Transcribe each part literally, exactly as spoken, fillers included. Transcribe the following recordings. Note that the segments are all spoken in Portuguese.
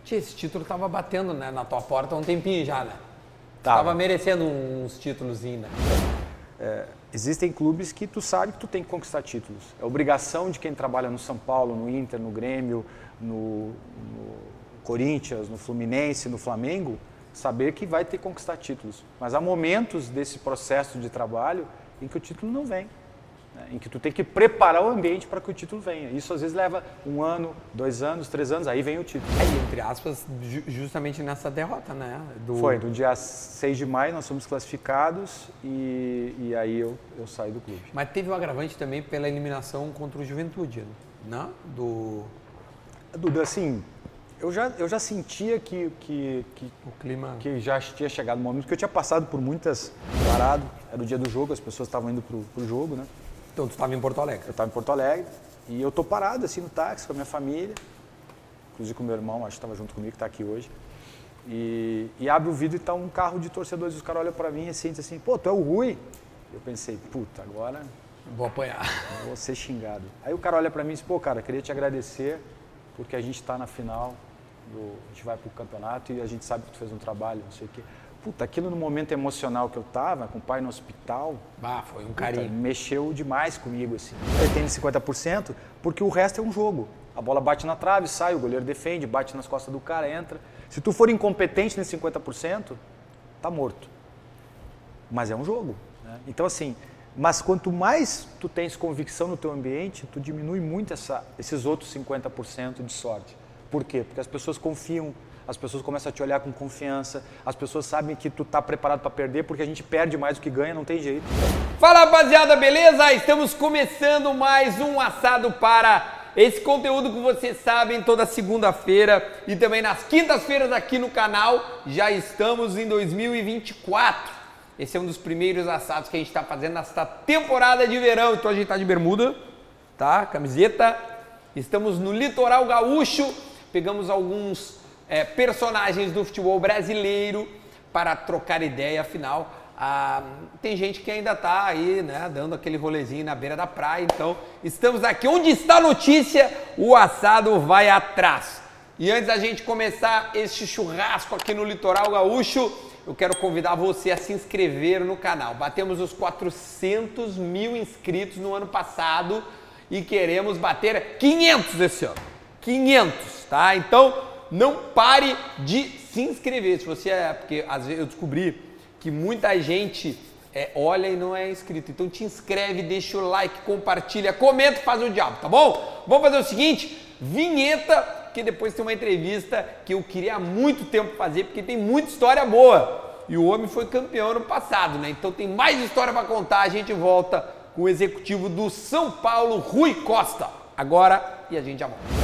Tchê, esse título tava batendo, né, na tua porta há um tempinho já, né? Tava, tava merecendo uns títulos ainda. É, existem clubes que tu sabe que tu tem que conquistar títulos. É obrigação de quem trabalha no São Paulo, no Inter, no Grêmio, no, no Corinthians, no Fluminense, no Flamengo, saber que vai ter que conquistar títulos. Mas há momentos desse processo de trabalho em que o título não vem. Em que tu tem que preparar o ambiente para que o título venha. Isso às vezes leva um ano, dois anos, três anos, aí vem o título. Aí, entre aspas, ju justamente nessa derrota, né? Do... Foi, no dia seis de maio nós fomos classificados e, e aí eu, eu saí do clube. Mas teve um agravante também pela eliminação contra o Juventude, né? Do... Duda, assim, eu já, eu já sentia que, que, que, o clima... que já tinha chegado o momento, porque eu tinha passado por muitas parado, era o dia do jogo, as pessoas estavam indo pro, pro jogo, né? Então, tu estava em Porto Alegre? Eu estava em Porto Alegre e eu tô parado assim no táxi com a minha família, inclusive com o meu irmão, acho que estava junto comigo, que está aqui hoje. E, e abre o vidro e está um carro de torcedores, os caras olham para mim assim, dizem assim, pô, tu é o Rui? Eu pensei, puta, agora vou apanhar. Vou ser xingado. Aí o cara olha para mim e diz, pô, cara, queria te agradecer porque a gente está na final, do, a gente vai pro campeonato e a gente sabe que tu fez um trabalho, não sei o quê. Puta, aquilo no momento emocional que eu tava, com o pai no hospital... Bah, foi um carinho. Puta, mexeu demais comigo, assim. Eu tenho cinquenta por cento porque o resto é um jogo. A bola bate na trave, sai, o goleiro defende, bate nas costas do cara, entra. Se tu for incompetente nesse cinquenta por cento, tá morto. Mas é um jogo, né? Então, assim, mas quanto mais tu tens convicção no teu ambiente, tu diminui muito essa, esses outros cinquenta por cento de sorte. Por quê? Porque as pessoas confiam, as pessoas começam a te olhar com confiança, as pessoas sabem que tu tá preparado para perder, porque a gente perde mais do que ganha, não tem jeito. Fala, rapaziada, beleza? Estamos começando mais um Assado Para. Esse conteúdo que vocês sabem toda segunda-feira e também nas quintas-feiras aqui no canal. Já estamos em dois mil e vinte e quatro. Esse é um dos primeiros assados que a gente está fazendo nesta temporada de verão. Então a gente tá de bermuda, tá? Camiseta. Estamos no litoral gaúcho. Pegamos alguns é, personagens do futebol brasileiro para trocar ideia. Afinal, ah, tem gente que ainda tá aí, né, dando aquele rolezinho na beira da praia. Então, estamos aqui. Onde está a notícia, o assado vai atrás. E antes da gente começar este churrasco aqui no litoral gaúcho, eu quero convidar você a se inscrever no canal. Batemos os quatrocentos mil inscritos no ano passado e queremos bater quinhentos esse ano. quinhentos, tá? Então, não pare de se inscrever. Se você é, porque às vezes eu descobri que muita gente é, olha e não é inscrito. Então te inscreve, deixa o like, compartilha, comenta e faz o diabo, tá bom? Vamos fazer o seguinte, vinheta, que depois tem uma entrevista que eu queria há muito tempo fazer, porque tem muita história boa. E o homem foi campeão ano passado, né? Então tem mais história para contar. A gente volta com o executivo do São Paulo, Rui Costa. Agora, e a gente já volta.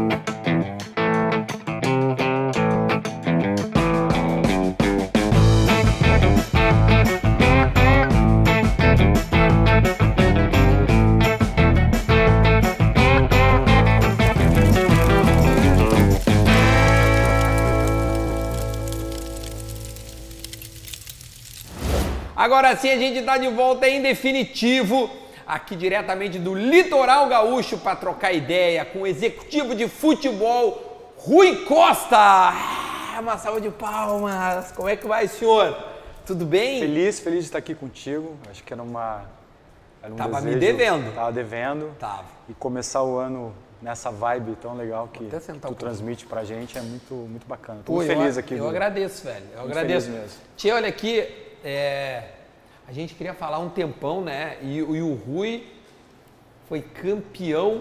Agora sim a gente está de volta em definitivo, aqui diretamente do litoral gaúcho para trocar ideia com o executivo de futebol, Rui Costa. Ah, uma salva de palmas. Como é que vai, senhor? Tudo bem? Feliz, feliz de estar aqui contigo. Acho que era uma... Era um Tava desejo, me devendo. Tava devendo. Tava. E começar o ano nessa vibe tão legal que tu um transmite pra gente é muito, muito bacana. Tô Pô, muito feliz eu, aqui. Eu do... agradeço, velho. Eu muito agradeço. Feliz mesmo. Tia, olha aqui, é... a gente queria falar um tempão, né? E, e o Rui foi campeão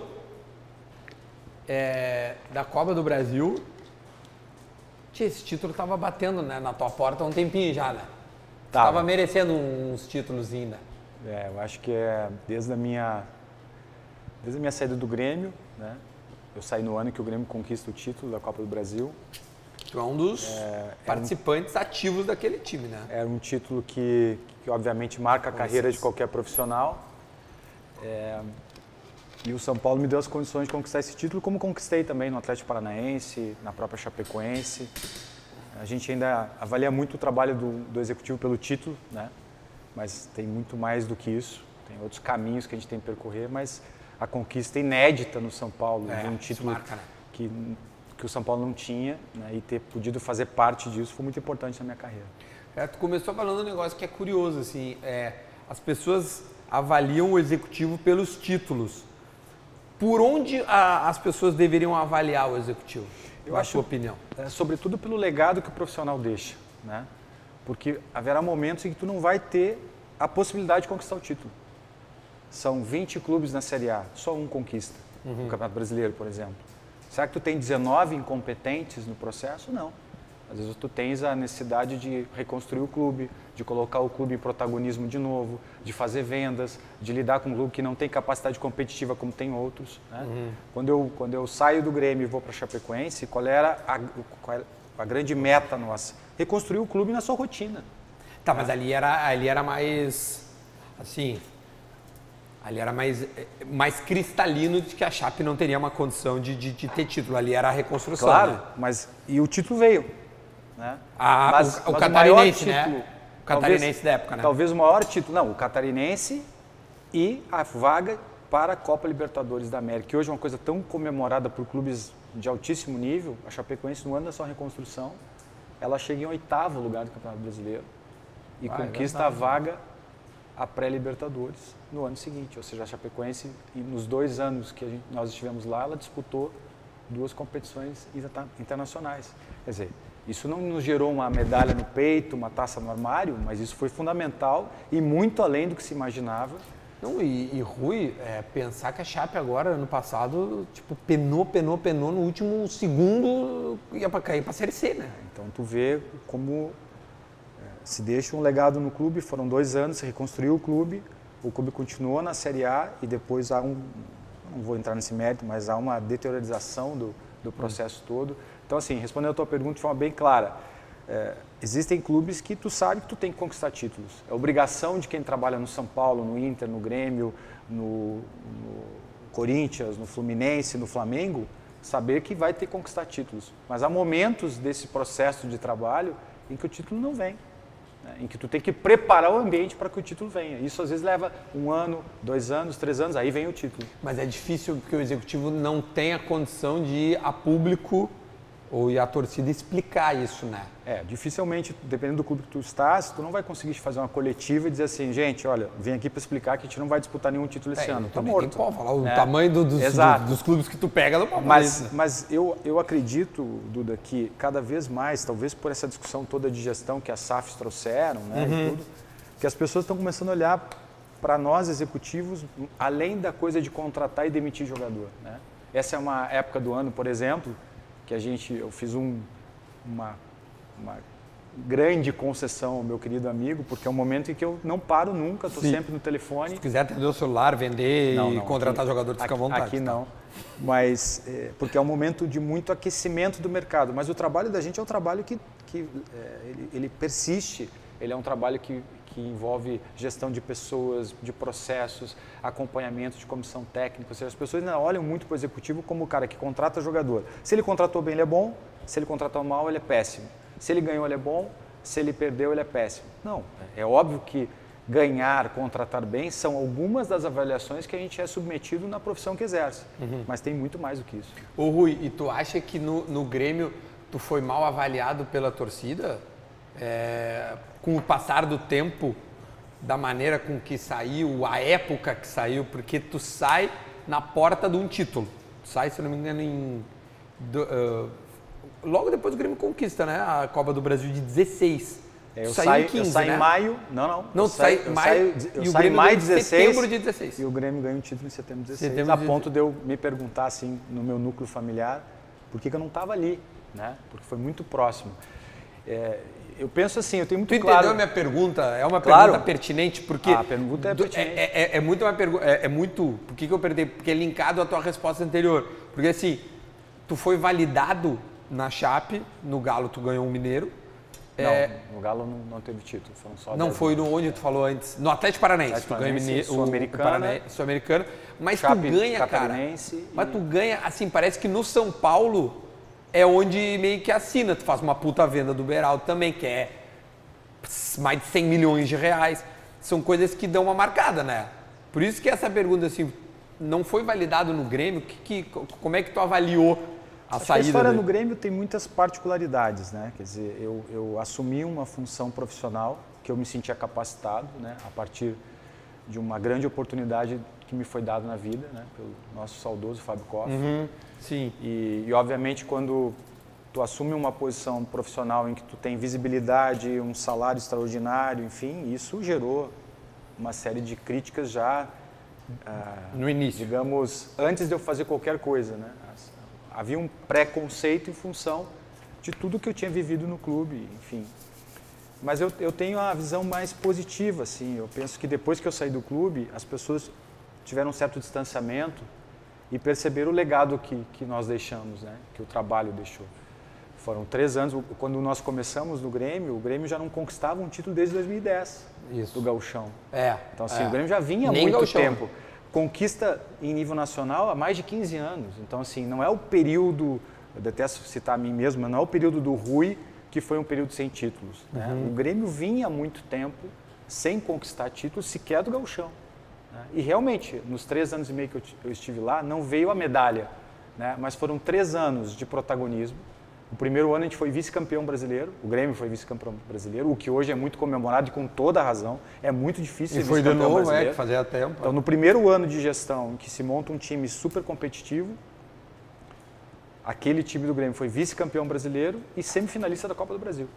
é, da Copa do Brasil. Tia, esse título tava batendo, né, na tua porta há um tempinho já, né? Tava, tava merecendo uns títulos ainda. É, eu acho que é desde a minha, desde a minha saída do Grêmio, né? Eu saí no ano que o Grêmio conquista o título da Copa do Brasil. Tu é um dos é, participantes um, ativos daquele time, né? Era um título que, que obviamente marca a Com carreira licença. de qualquer profissional. É, e o São Paulo me deu as condições de conquistar esse título, como conquistei também no Atlético Paranaense, na própria Chapecoense. A gente ainda avalia muito o trabalho do, do executivo pelo título, né? Mas tem muito mais do que isso. Tem outros caminhos que a gente tem que percorrer, mas a conquista inédita no São Paulo, é, de um título marca, né? que que o São Paulo não tinha, né, e ter podido fazer parte disso foi muito importante na minha carreira. É, tu começou falando um negócio que é curioso, assim, é, as pessoas avaliam o executivo pelos títulos. Por onde a, as pessoas deveriam avaliar o executivo, Eu na acho, sua opinião? É, sobretudo pelo legado que o profissional deixa, né? Porque haverá momentos em que tu não vai ter a possibilidade de conquistar o título. São vinte clubes na Série A, só um conquista, uhum. no Campeonato Brasileiro, por exemplo. Será que tu tem dezenove incompetentes no processo? Não. Às vezes tu tens a necessidade de reconstruir o clube, de colocar o clube em protagonismo de novo, de fazer vendas, de lidar com um clube que não tem capacidade competitiva como tem outros. Né? Uhum. Quando, eu, quando eu saio do Grêmio e vou para a Chapecoense, qual era a, qual era a grande meta nossa? Reconstruir o clube na sua rotina. Tá, mas ali era, ali era mais, assim, ali era mais, mais cristalino de que a Chape não teria uma condição de, de, de ter título. Ali era a reconstrução. Claro, né? mas e o título veio. Né? Ah, mas, o, o mas catarinense, o maior título, né? O catarinense talvez, da época, né? Talvez o maior título, não, o catarinense e a vaga para a Copa Libertadores da América, que hoje é uma coisa tão comemorada por clubes de altíssimo nível. A Chapecoense, no ano da sua reconstrução, ela chega em oitavo lugar do Campeonato Brasileiro e ah, conquista é a vaga a pré-Libertadores no ano seguinte. Ou seja, a Chapecoense, nos dois anos que a gente, nós estivemos lá, ela disputou duas competições internacionais. Quer dizer, isso não nos gerou uma medalha no peito, uma taça no armário, mas isso foi fundamental e muito além do que se imaginava. Não, e, e Rui, é, pensar que a Chape agora, ano passado, tipo, penou, penou, penou, no último segundo ia para cair para a Série C, né? Então tu vê como é, se deixa um legado no clube, foram dois anos, se reconstruiu o clube, o clube continuou na Série A e depois há um, não vou entrar nesse mérito, mas há uma deteriorização do, do processo hum. todo. Então assim, respondendo a tua pergunta de forma bem clara, é, existem clubes que tu sabe que tu tem que conquistar títulos. É obrigação de quem trabalha no São Paulo, no Inter, no Grêmio, no, no Corinthians, no Fluminense, no Flamengo, saber que vai ter que conquistar títulos. Mas há momentos desse processo de trabalho em que o título não vem, né? Em que tu tem que preparar o ambiente para que o título venha. Isso às vezes leva um ano, dois anos, três anos, aí vem o título. Mas é difícil porque o executivo não tem a condição de ir a público ou ir à torcida explicar isso, né? É, dificilmente, dependendo do clube que tu estás, tu não vai conseguir fazer uma coletiva e dizer assim, gente, olha, vem aqui para explicar que a gente não vai disputar nenhum título esse é, ano. Tá morto. Tem falar o é. tamanho do, dos, do, dos clubes que tu pega, não pode Mas, isso. mas eu, eu acredito, Duda, que cada vez mais, talvez por essa discussão toda de gestão que as S A Fs trouxeram, né, uhum. e tudo, que as pessoas estão começando a olhar para nós executivos, além da coisa de contratar e demitir jogador, né? Essa é uma época do ano, por exemplo, que a gente, eu fiz um, uma, uma grande concessão ao meu querido amigo, porque é um momento em que eu não paro nunca, estou sempre no telefone. Se tu quiser atender o celular, vender não, e não, contratar aqui, jogador, fica aqui, à vontade. Aqui tá? não, mas é, porque é um momento de muito aquecimento do mercado, mas o trabalho da gente é um trabalho que, que é, ele, ele persiste, ele é um trabalho que, que envolve gestão de pessoas, de processos, acompanhamento de comissão técnica, ou seja, as pessoas ainda olham muito para o executivo como o cara que contrata jogador. Se ele contratou bem, ele é bom, se ele contratou mal, ele é péssimo. Se ele ganhou, ele é bom, se ele perdeu, ele é péssimo. Não, é óbvio que ganhar, contratar bem são algumas das avaliações que a gente é submetido na profissão que exerce, uhum. mas tem muito mais do que isso. Ô Rui, e tu acha que no, no Grêmio tu foi mal avaliado pela torcida? É, com o passar do tempo, da maneira com que saiu, a época que saiu, porque tu sai na porta de um título. Tu sai, se não me engano, em, do, uh, logo depois do Grêmio conquista, né? A Copa do Brasil de dezesseis. É, eu saio em quinze, eu saio né? em maio, não, não. Não, eu sai saio, maio, eu saio, eu e o saio Grêmio em maio em dezesseis, setembro de dezesseis. E o Grêmio ganha um título em setembro de dezesseis, setembro a de ponto de eu me perguntar, assim, no meu núcleo familiar, por que, que eu não estava ali, né? Porque foi muito próximo. É, eu penso assim, eu tenho muito tu claro... Tu entendeu a minha pergunta? É uma claro. pergunta pertinente, porque... A pergunta é pertinente. É, é, é muito uma pergunta... É, é muito... Por que, que eu perdi? Porque é linkado à tua resposta anterior. Porque assim, tu foi validado na Chape, no Galo tu ganhou um Mineiro. Não, é, no Galo não, não teve título, foram só não foi no onde tu falou antes, no Atlético Paranaense, Atlético tu ganha Paranaense, o Sul-Americana, Sul-Americano, mas Chape, tu ganha, cara, e... mas tu ganha, assim, parece que no São Paulo é onde meio que assina, tu faz uma puta venda do Beraldo também, que é mais de cem milhões de reais, são coisas que dão uma marcada, né? Por isso que essa pergunta, assim, não foi validado no Grêmio, que, que, como é que tu avaliou a Acho saída que a história dele. no Grêmio tem muitas particularidades, né? Quer dizer, eu, eu assumi uma função profissional que eu me sentia capacitado, né? A partir de uma grande oportunidade que me foi dada na vida, né? Pelo nosso saudoso Fábio Koff. Uhum, sim. E, e, obviamente, quando tu assume uma posição profissional em que tu tem visibilidade, um salário extraordinário, enfim, isso gerou uma série de críticas já, ah, no início, digamos, antes de eu fazer qualquer coisa, né? Havia um preconceito em função de tudo que eu tinha vivido no clube, enfim. Mas eu, eu tenho a visão mais positiva, assim. Eu penso que depois que eu saí do clube, as pessoas tiveram um certo distanciamento e perceberam o legado que, que nós deixamos, né? Que o trabalho deixou. Foram três anos, quando nós começamos no Grêmio, o Grêmio já não conquistava um título desde dois mil e dez, Isso. do Gauchão. É. Então, assim, é. o Grêmio já vinha há Nem muito Gauchão. tempo. Conquista em nível nacional há mais de quinze anos. Então, assim, não é o período, eu detesto citar a mim mesmo, mas não é o período do Rui, que foi um período sem títulos. Né? Uhum. O Grêmio vinha há muito tempo sem conquistar títulos sequer do Gauchão. Né? E realmente, nos três anos e meio que eu, eu estive lá, não veio a medalha, né? Mas foram três anos de protagonismo. O primeiro ano a gente foi vice-campeão brasileiro, o Grêmio foi vice-campeão brasileiro, o que hoje é muito comemorado e com toda a razão. É muito difícil E ser foi de vice-campeão novo, brasileiro. é, que fazia tempo. Então, no primeiro ano de gestão, em que se monta um time super competitivo, aquele time do Grêmio foi vice-campeão brasileiro e semifinalista da Copa do Brasil.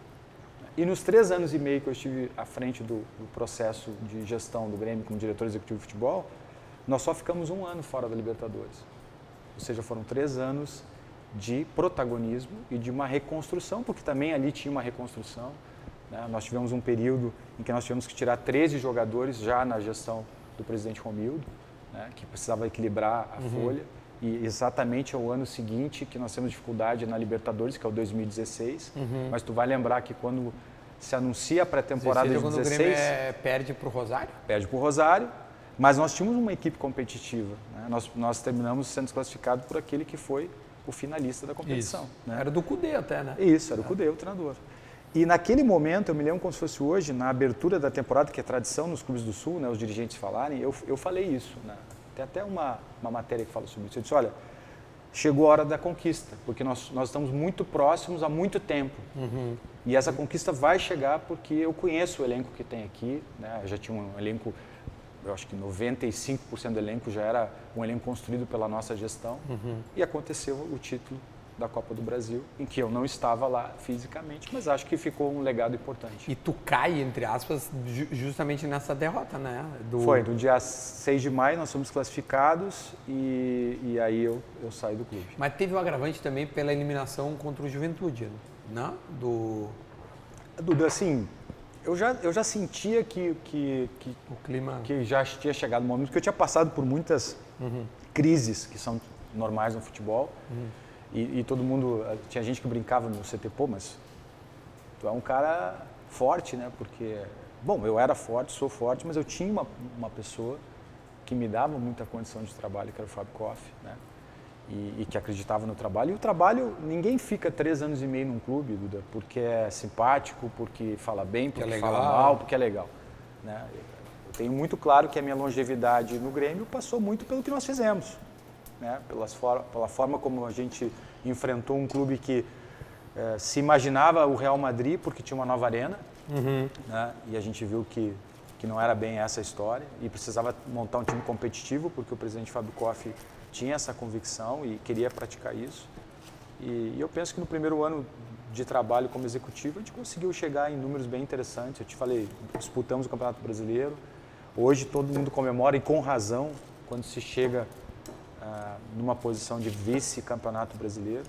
E nos três anos e meio que eu estive à frente do, do processo de gestão do Grêmio como diretor executivo de futebol, nós só ficamos um ano fora da Libertadores. Ou seja, foram três anos de protagonismo e de uma reconstrução, porque também ali tinha uma reconstrução. Né? Nós tivemos um período em que nós tivemos que tirar treze jogadores já na gestão do presidente Romildo, né? Que precisava equilibrar a uhum. folha. E exatamente é o ano seguinte que nós temos dificuldade na Libertadores, que é o dois mil e dezesseis. Uhum. Mas tu vai lembrar que quando se anuncia a pré-temporada de quando dezesseis... o Grêmio é, perde para o Rosário? Perde para o Rosário, mas nós tínhamos uma equipe competitiva. Né? Nós, nós terminamos sendo classificados por aquele que foi o finalista da competição. Né? Era do Cudê até, né? Isso, era o Cudê, o treinador. E naquele momento, eu me lembro como se fosse hoje, na abertura da temporada, que é tradição nos clubes do Sul, né, os dirigentes falarem, eu, eu falei isso. Né? Tem até uma, uma matéria que fala sobre isso. Eu disse, olha, chegou a hora da conquista, porque nós, nós estamos muito próximos há muito tempo. Uhum. E essa conquista vai chegar porque eu conheço o elenco que tem aqui, né? Eu já tinha um elenco, eu acho que noventa e cinco por cento do elenco já era um elenco construído pela nossa gestão. Uhum. E aconteceu o título da Copa do Brasil, em que eu não estava lá fisicamente, mas acho que ficou um legado importante. E tu cai, entre aspas, ju justamente nessa derrota, né? Do... Foi, no dia seis de maio nós fomos classificados e, e aí eu, eu saí do clube. Mas teve um agravante também pela eliminação contra o Juventude, né? Do... Duda, assim, eu já, eu já sentia que, que, que, o clima... que já tinha chegado o momento, porque eu tinha passado por muitas uhum. crises que são normais no futebol. Uhum. E, e todo mundo, tinha gente que brincava no C T, pô, mas tu é um cara forte, né? Porque, bom, eu era forte, sou forte, mas eu tinha uma, uma pessoa que me dava muita condição de trabalho, que era o Fábio Koff, né? E, e que acreditava no trabalho. E o trabalho, ninguém fica três anos e meio num clube, Duda, porque é simpático, porque fala bem, porque é fala mal, porque é legal, né? Eu tenho muito claro que a minha longevidade no Grêmio passou muito pelo que nós fizemos. Né, pelas for pela forma como a gente enfrentou um clube que eh, se imaginava o Real Madrid porque tinha uma nova arena, uhum. né, e a gente viu que, que não era bem essa a história e precisava montar um time competitivo porque o presidente Fábio Koff tinha essa convicção e queria praticar isso. E, e eu penso que no primeiro ano de trabalho como executivo a gente conseguiu chegar em números bem interessantes. Eu te falei, disputamos o Campeonato Brasileiro, hoje todo mundo comemora e com razão quando se chega Uh, numa posição de vice-campeonato brasileiro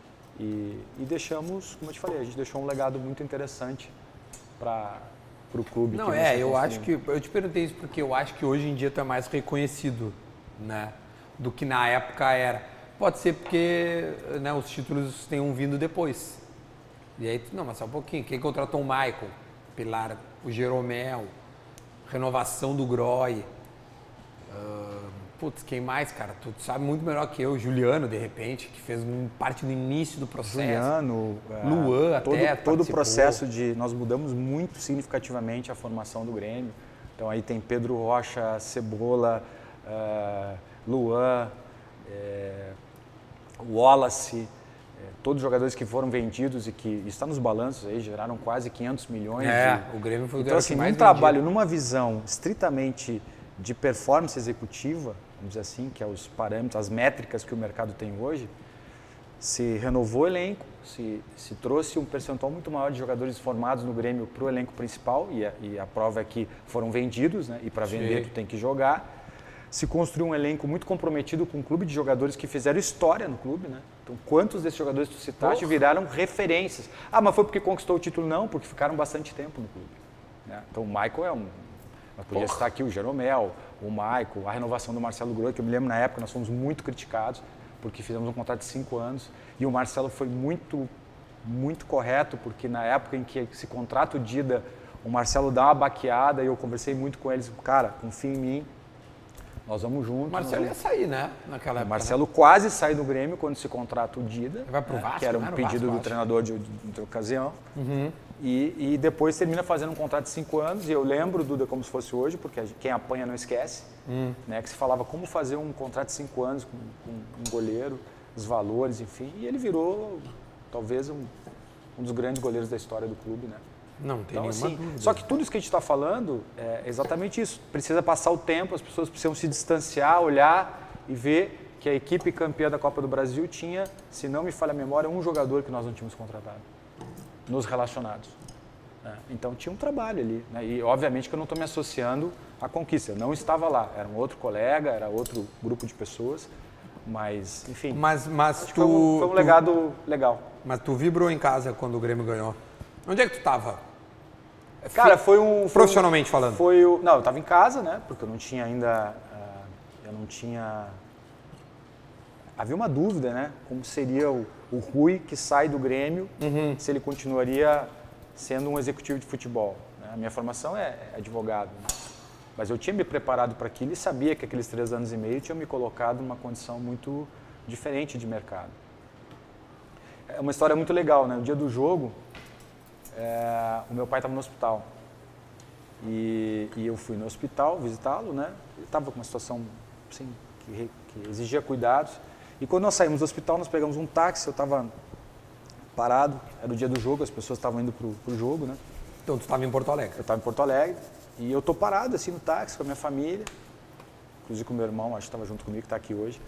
e, e deixamos, como eu te falei, a gente deixou um legado muito interessante para o clube. Não, é, eu acho que, eu te perguntei isso porque eu acho que hoje em dia tu é mais reconhecido, né, do que na época era. Pode ser porque, né, os títulos tenham vindo depois. E aí, não, mas só um pouquinho, quem contratou o Michael, Pilar, o Jeromel, renovação do Groy, uh, putz, quem mais, cara? Tu sabe muito melhor que eu. Juliano, de repente, que fez parte no início do processo. Juliano, Luan é, até todo, todo o processo de... Nós mudamos muito significativamente a formação do Grêmio. Então aí tem Pedro Rocha, Cebola, uh, Luan, é, Wallace, todos os jogadores que foram vendidos e que está nos balanços aí, geraram quase quinhentos milhões. É, de... o Grêmio foi o Então, assim, que mais num trabalho, vendido. numa visão estritamente de performance executiva, vamos dizer assim, que é os parâmetros, as métricas que o mercado tem hoje, se renovou o elenco, se, se trouxe um percentual muito maior de jogadores formados no Grêmio para o elenco principal, e a, e a prova é que foram vendidos, né? E para vender tu tem que jogar. Se construiu um elenco muito comprometido com um clube de jogadores que fizeram história no clube, né? Então, quantos desses jogadores tu citaste Porra. viraram referências? Ah, mas foi porque conquistou o título? Não, porque ficaram bastante tempo no clube. Né? Então, o Michael é um... Mas podia Porra. citar aqui o Jeromel, o Michael, a renovação do Marcelo Groi, que eu me lembro na época nós fomos muito criticados, porque fizemos um contrato de cinco anos, e o Marcelo foi muito, muito correto, porque na época em que se contrata o Dida, o Marcelo dá uma baqueada, e eu conversei muito com eles, cara, confia em mim, nós vamos juntos. O Marcelo ia sair, né? Naquela O época. Marcelo quase sai do Grêmio quando se contrata o Dida, Vai pro né, Vasco, que era um né? No pedido Vasco, do acho. treinador de, de, de ocasião, Uhum. e, e depois termina fazendo um contrato de cinco anos, e eu lembro, Duda, como se fosse hoje, porque quem apanha não esquece, Hum. né, que se falava como fazer um contrato de cinco anos com, com um goleiro, os valores, enfim, e ele virou talvez um, um dos grandes goleiros da história do clube, né? Não tem Então, nenhuma assim, dúvida. só que tudo isso que a gente está falando é exatamente isso. Precisa passar o tempo, as pessoas precisam se distanciar, olhar e ver que a equipe campeã da Copa do Brasil tinha, se não me falha a memória, um jogador que nós não tínhamos contratado nos relacionados. Né? Então tinha um trabalho ali. Né? E obviamente que eu não estou me associando à conquista. Eu não estava lá. Era um outro colega, era outro grupo de pessoas. Mas, enfim, Mas, mas acho que tu, foi um, foi um tu- legado legal. mas tu vibrou em casa quando o Grêmio ganhou. Onde é que tu tava? Cara, foi um... Foi Profissionalmente um, falando. Foi o, não, eu estava em casa, né? Porque eu não tinha ainda... ah, eu não tinha... Havia uma dúvida, né? Como seria o, o Rui que sai do Grêmio, Uhum. se ele continuaria sendo um executivo de futebol. Né? A minha formação é, é advogado, né? Mas eu tinha me preparado para aquilo e sabia que aqueles três anos e meio tinham me colocado numa condição muito diferente de mercado. É uma história muito legal, né? No dia do jogo, é, o meu pai estava no hospital. E, e eu fui no hospital visitá-lo, né? Ele estava com uma situação assim, que, re- que exigia cuidados. E quando nós saímos do hospital, nós pegamos um táxi, eu estava parado, era o dia do jogo, as pessoas estavam indo para o jogo, né? Então tu estava em Porto Alegre. Eu estava em Porto Alegre e eu tô parado assim no táxi com a minha família, inclusive com o meu irmão, acho que estava junto comigo, que está aqui hoje.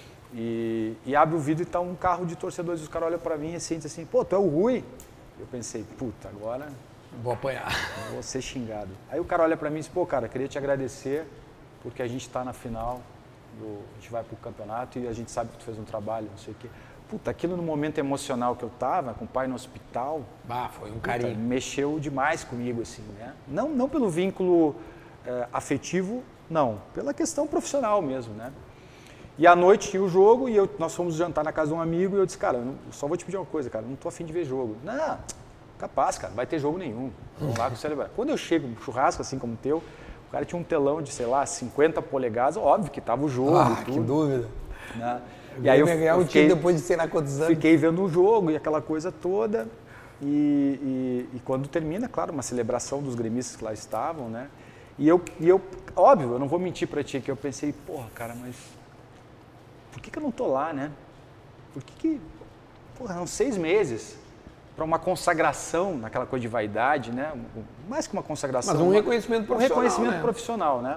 E, e abre o vidro e está um carro de torcedores. Os caras olham para mim assim, dizem assim, pô, tu é o Rui? Eu pensei, puta, agora Vou apanhar. eu vou ser xingado. Aí o cara olha para mim e diz, pô, cara, queria te agradecer porque a gente está na final, do, a gente vai pro campeonato e a gente sabe que tu fez um trabalho, não sei o quê. Puta, aquilo no momento emocional que eu tava, com o pai no hospital, Bah, foi um puta, carinho. mexeu demais comigo, assim, né? Não, não pelo vínculo eh, afetivo, não, pela questão profissional mesmo, né? E à noite tinha o jogo e eu, nós fomos jantar na casa de um amigo e eu disse, cara, eu não- eu só vou te pedir uma coisa, cara, eu não tô afim de ver jogo. Não, capaz, cara, não vai ter jogo nenhum. Vamos lá celebrar. Quando eu chego num churrasco assim como o teu, o cara tinha um telão de, sei lá, cinquenta polegadas, óbvio que tava o jogo Ah, e que tudo. dúvida. Né? E aí eu ganhar eu um time depois de sei lá quantos anos. Fiquei vendo o jogo e aquela coisa toda. E, e- e quando termina, claro, uma celebração dos gremistas que lá estavam, né? E eu, e eu óbvio, eu não vou mentir pra ti, que eu pensei, porra, cara, mas por que, que eu não tô lá, né? Por que que, porra, são seis meses para uma consagração naquela coisa de vaidade, né? Mais que uma consagração. Mas um uma- reconhecimento profissional, Um reconhecimento né? profissional, né?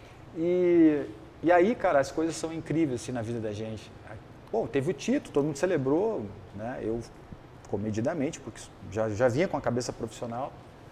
E, e aí, cara, as coisas são incríveis assim na vida da gente. Bom, teve o título, todo mundo celebrou, né? Eu comedidamente, porque já, já vinha com a cabeça profissional.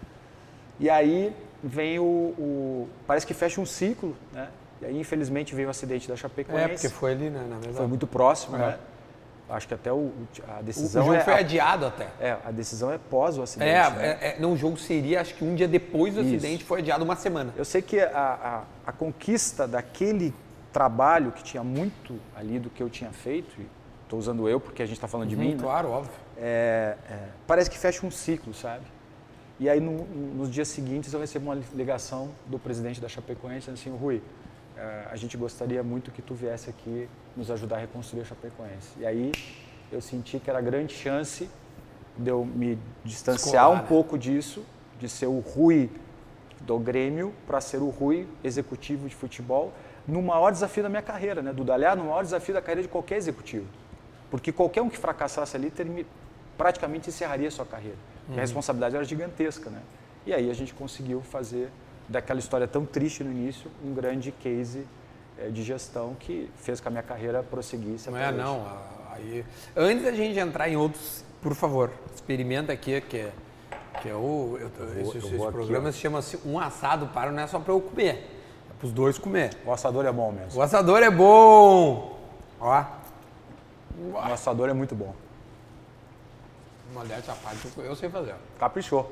E aí vem o, o- parece que fecha um ciclo, né? E aí, infelizmente, veio o acidente da Chapecoense. É, porque foi ali, né, na verdade. Foi muito próximo, É. né? Acho que até o, a O, decisão o jogo é, foi a, adiado até. é, a decisão é pós o acidente. É, né? é, é, não, o jogo seria, acho que um dia depois do Isso. acidente, foi adiado uma semana. Eu sei que a, a, a conquista daquele trabalho que tinha muito ali do que eu tinha feito, e estou usando eu porque a gente está falando de Hum, mim, né? claro, óbvio. É, é, parece que fecha um ciclo, sabe? E aí no- nos dias seguintes eu recebo uma ligação do presidente da Chapecoense dizendo assim, Rui, é, a gente gostaria muito que tu viesse aqui nos ajudar a reconstruir a Chapecoense. E aí eu senti que era grande chance de eu me distanciar Descolar, um né? pouco disso, de ser o Rui do Grêmio para ser o Rui executivo de futebol no maior desafio da minha carreira, né? Do Dalhar, no maior desafio da carreira de qualquer executivo. Porque qualquer um que fracassasse ali termi, praticamente encerraria a sua carreira. Uhum. E a responsabilidade era gigantesca, né? E aí a gente conseguiu fazer daquela história tão triste no início um grande case é, de gestão que fez com a minha carreira prosseguisse. Não é, hoje. Não. Aí, antes da gente entrar em outros, por favor, experimenta aqui, que é, que é o... Eu, eu vou, esse esse programa aqui, se chama-se Um Assado Para, não é só para eu comer, é para os dois comer. O assador é bom mesmo. O assador é bom! Ó. O assador é muito bom. Modéstia à parte, eu sei fazer. Caprichou.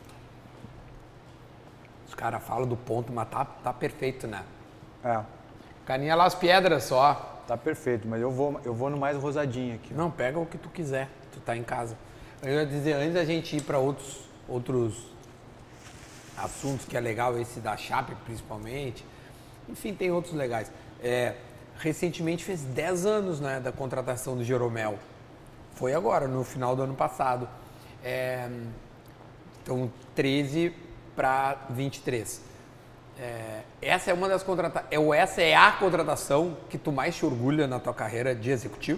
Os caras falam do ponto, mas tá, tá perfeito, né? É. Caninha Las Piedras só. Tá perfeito, mas eu vou, eu vou no mais rosadinho aqui. Não, pega o que tu quiser, tu tá em casa. Eu ia dizer, antes da gente ir para outros, outros assuntos, que é legal, esse da Chape principalmente, enfim, tem outros legais. É, recentemente fez dez anos, né, da contratação do Jeromel. Foi agora, no final do ano passado. É, então, treze para vinte e três. É, essa é uma das contratações, essa é a contratação que tu mais te orgulha na tua carreira de executivo?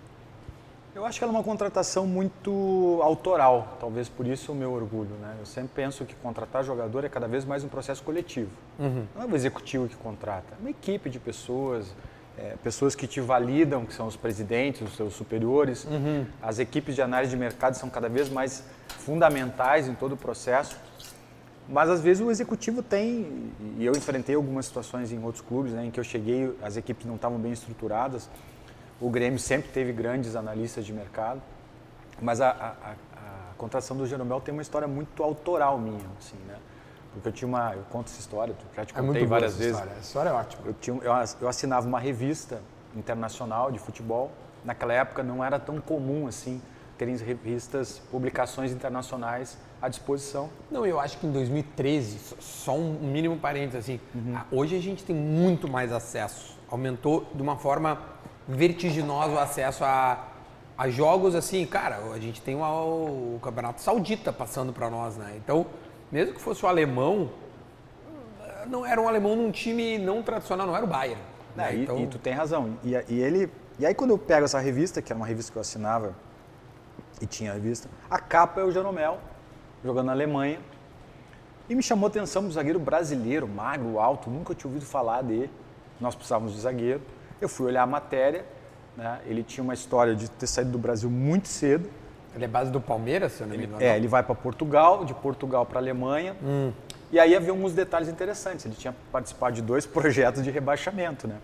Eu acho que ela é uma contratação muito autoral, talvez por isso o meu orgulho, né? Eu sempre penso que contratar jogador é cada vez mais um processo coletivo. Uhum. Não é o executivo que contrata, é uma equipe de pessoas, é, pessoas que te validam, que são os presidentes, os seus superiores. Uhum. As equipes de análise de mercado são cada vez mais fundamentais em todo o processo. Mas às vezes o executivo tem, e eu enfrentei algumas situações em outros clubes, né, em que eu cheguei, as equipes não estavam bem estruturadas. O Grêmio sempre teve grandes analistas de mercado, mas a, a, a, a contratação do Jeromel tem uma história muito autoral minha, assim, né? Porque eu tinha uma, eu conto essa história, já te contei é várias vezes. História. Essa história é ótima. Eu, tinha, eu, eu assinava uma revista internacional de futebol. Naquela época não era tão comum assim terem revistas, publicações internacionais à disposição. Não, eu acho que em dois mil e treze, só um mínimo parênteses assim, uhum. Hoje a gente tem muito mais acesso. Aumentou de uma forma vertiginosa o acesso a, a jogos assim, cara, a gente tem o, o Campeonato Saudita passando para nós, né? Então, mesmo que fosse o alemão, não era um alemão num time não tradicional, não era o Bayern. Né? E, então... e tu tem razão. E, e, ele, e aí quando eu pego essa revista, que era uma revista que eu assinava, e tinha a revista, a capa é o Jeromel, jogando na Alemanha, e me chamou a atenção um zagueiro brasileiro, magro, alto, nunca tinha ouvido falar dele, nós precisávamos de zagueiro. Eu fui olhar a matéria, né? Ele tinha uma história de ter saído do Brasil muito cedo. Ele é base do Palmeiras, se eu não me engano? É, ele vai para Portugal, de Portugal para a Alemanha, hum. E aí havia alguns detalhes interessantes, ele tinha participado de dois projetos de rebaixamento, né?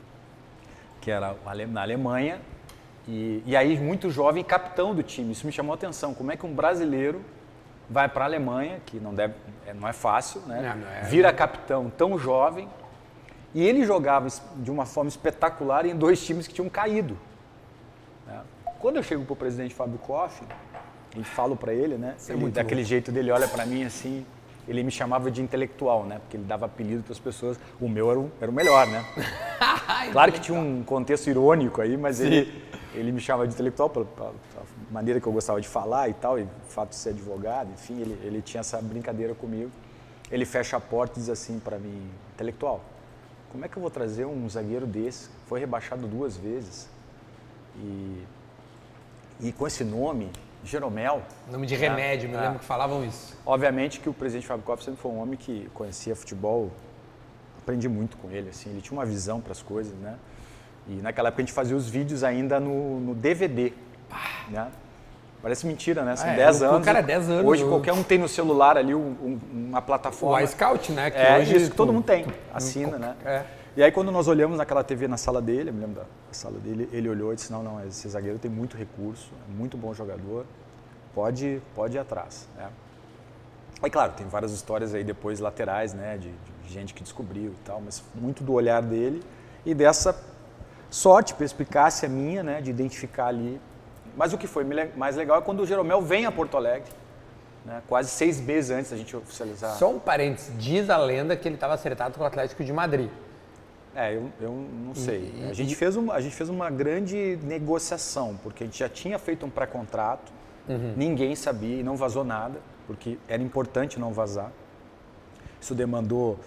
Que era na Alemanha, e, e aí muito jovem, capitão do time. Isso me chamou a atenção, como é que um brasileiro vai para a Alemanha, que não, deve, não é fácil, né? Não, não é, vira capitão tão jovem, e ele jogava de uma forma espetacular em dois times que tinham caído. Né? Quando eu chego para o presidente Fábio Koff e falo para ele, né? É ele, daquele bom. jeito dele, olha para mim assim, ele me chamava de intelectual, né? Porque ele dava apelido para as pessoas. O meu era o, era o melhor, né? Claro que tinha um contexto irônico aí, mas ele, ele me chamava de intelectual pela, pela maneira que eu gostava de falar e tal, e o fato de ser advogado, enfim, ele, ele tinha essa brincadeira comigo. Ele fecha a porta e diz assim para mim, intelectual, como é que eu vou trazer um zagueiro desse? Foi rebaixado duas vezes. E, e com esse nome, Jeromel... Nome de remédio, é, me lembro é. que falavam isso. Obviamente que o presidente Fábio Koff sempre foi um homem que conhecia futebol, aprendi muito com ele, assim, ele tinha uma visão para as coisas, né? E naquela época a gente fazia os vídeos ainda no, no D V D, ah. né? Parece mentira, né? São ah, é, dez anos. O cara é dez anos. Hoje eu... qualquer um tem no celular ali um, um, uma plataforma. O iScout, né? Que é hoje isso que tu, todo mundo tem, tu, assina, tu, né? É. E aí quando nós olhamos naquela T V na sala dele, eu me lembro da sala dele, ele olhou e disse, não, não, esse zagueiro tem muito recurso, é muito bom jogador, pode, pode ir atrás. Né? Aí claro, tem várias histórias aí depois laterais, né? De, de gente que descobriu e tal, mas muito do olhar dele e dessa sorte, perspicácia minha, né? De identificar ali. Mas o que foi mais legal é quando o Jeromel vem a Porto Alegre, né, quase seis meses antes da gente oficializar. Só um parênteses, diz a lenda que ele estava acertado com o Atlético de Madrid. É, eu, eu não sei. E, a, gente e... fez uma, a gente fez uma grande negociação, porque a gente já tinha feito um pré-contrato, uhum. Ninguém sabia e não vazou nada, porque era importante não vazar. Isso demandou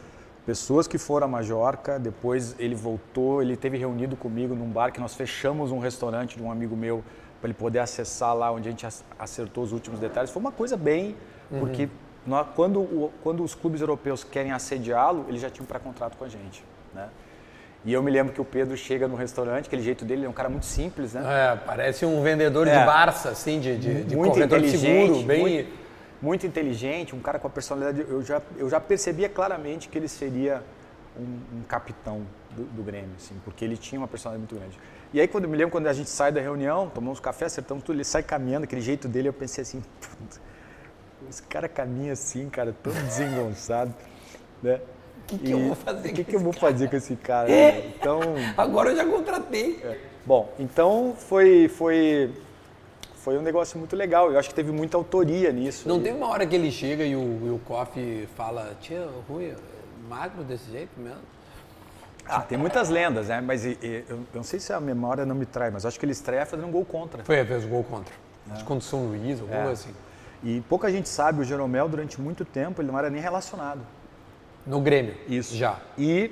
pessoas que foram a Majorca, depois ele voltou, ele teve reunido comigo num bar que nós fechamos um restaurante de um amigo meu para ele poder acessar lá onde a gente acertou os últimos detalhes. Foi uma coisa bem, uhum. porque nós, quando, o, quando os clubes europeus querem assediá-lo, eles já tinham pré-contrato com a gente, né? E eu me lembro que o Pedro chega no restaurante, aquele jeito dele, ele é um cara muito simples, né? É, parece um vendedor é, de Barça, assim, de, de, de muito corretor de seguro, bem... Muito, muito inteligente, um cara com a personalidade... Eu já, eu já percebia claramente que ele seria um, um capitão do, do Grêmio, assim, porque ele tinha uma personalidade muito grande. E aí, quando eu me lembro, quando a gente sai da reunião, tomamos café, acertamos tudo, ele sai caminhando, aquele jeito dele, eu pensei assim, esse cara caminha assim, cara, todo desengonçado, né? O que, que eu vou fazer O que, com que eu vou cara? fazer com esse cara? É. Né? Então, agora eu já contratei. É. Bom, então foi, foi, foi um negócio muito legal. Eu acho que teve muita autoria nisso. Não aí. tem uma hora que ele chega e o, e o Koff fala, tia, Rui, magro desse jeito mesmo? Ah, tem muitas lendas, né? Mas e, e, eu, eu não sei se a memória não me trai, mas eu acho que ele estreia fazendo um gol contra. Foi, fez o gol contra. É. Acho que contra o São Luís, alguma É. coisa assim. E pouca gente sabe, o Jeromel, durante muito tempo, ele não era nem relacionado. No Grêmio? Isso. Já. E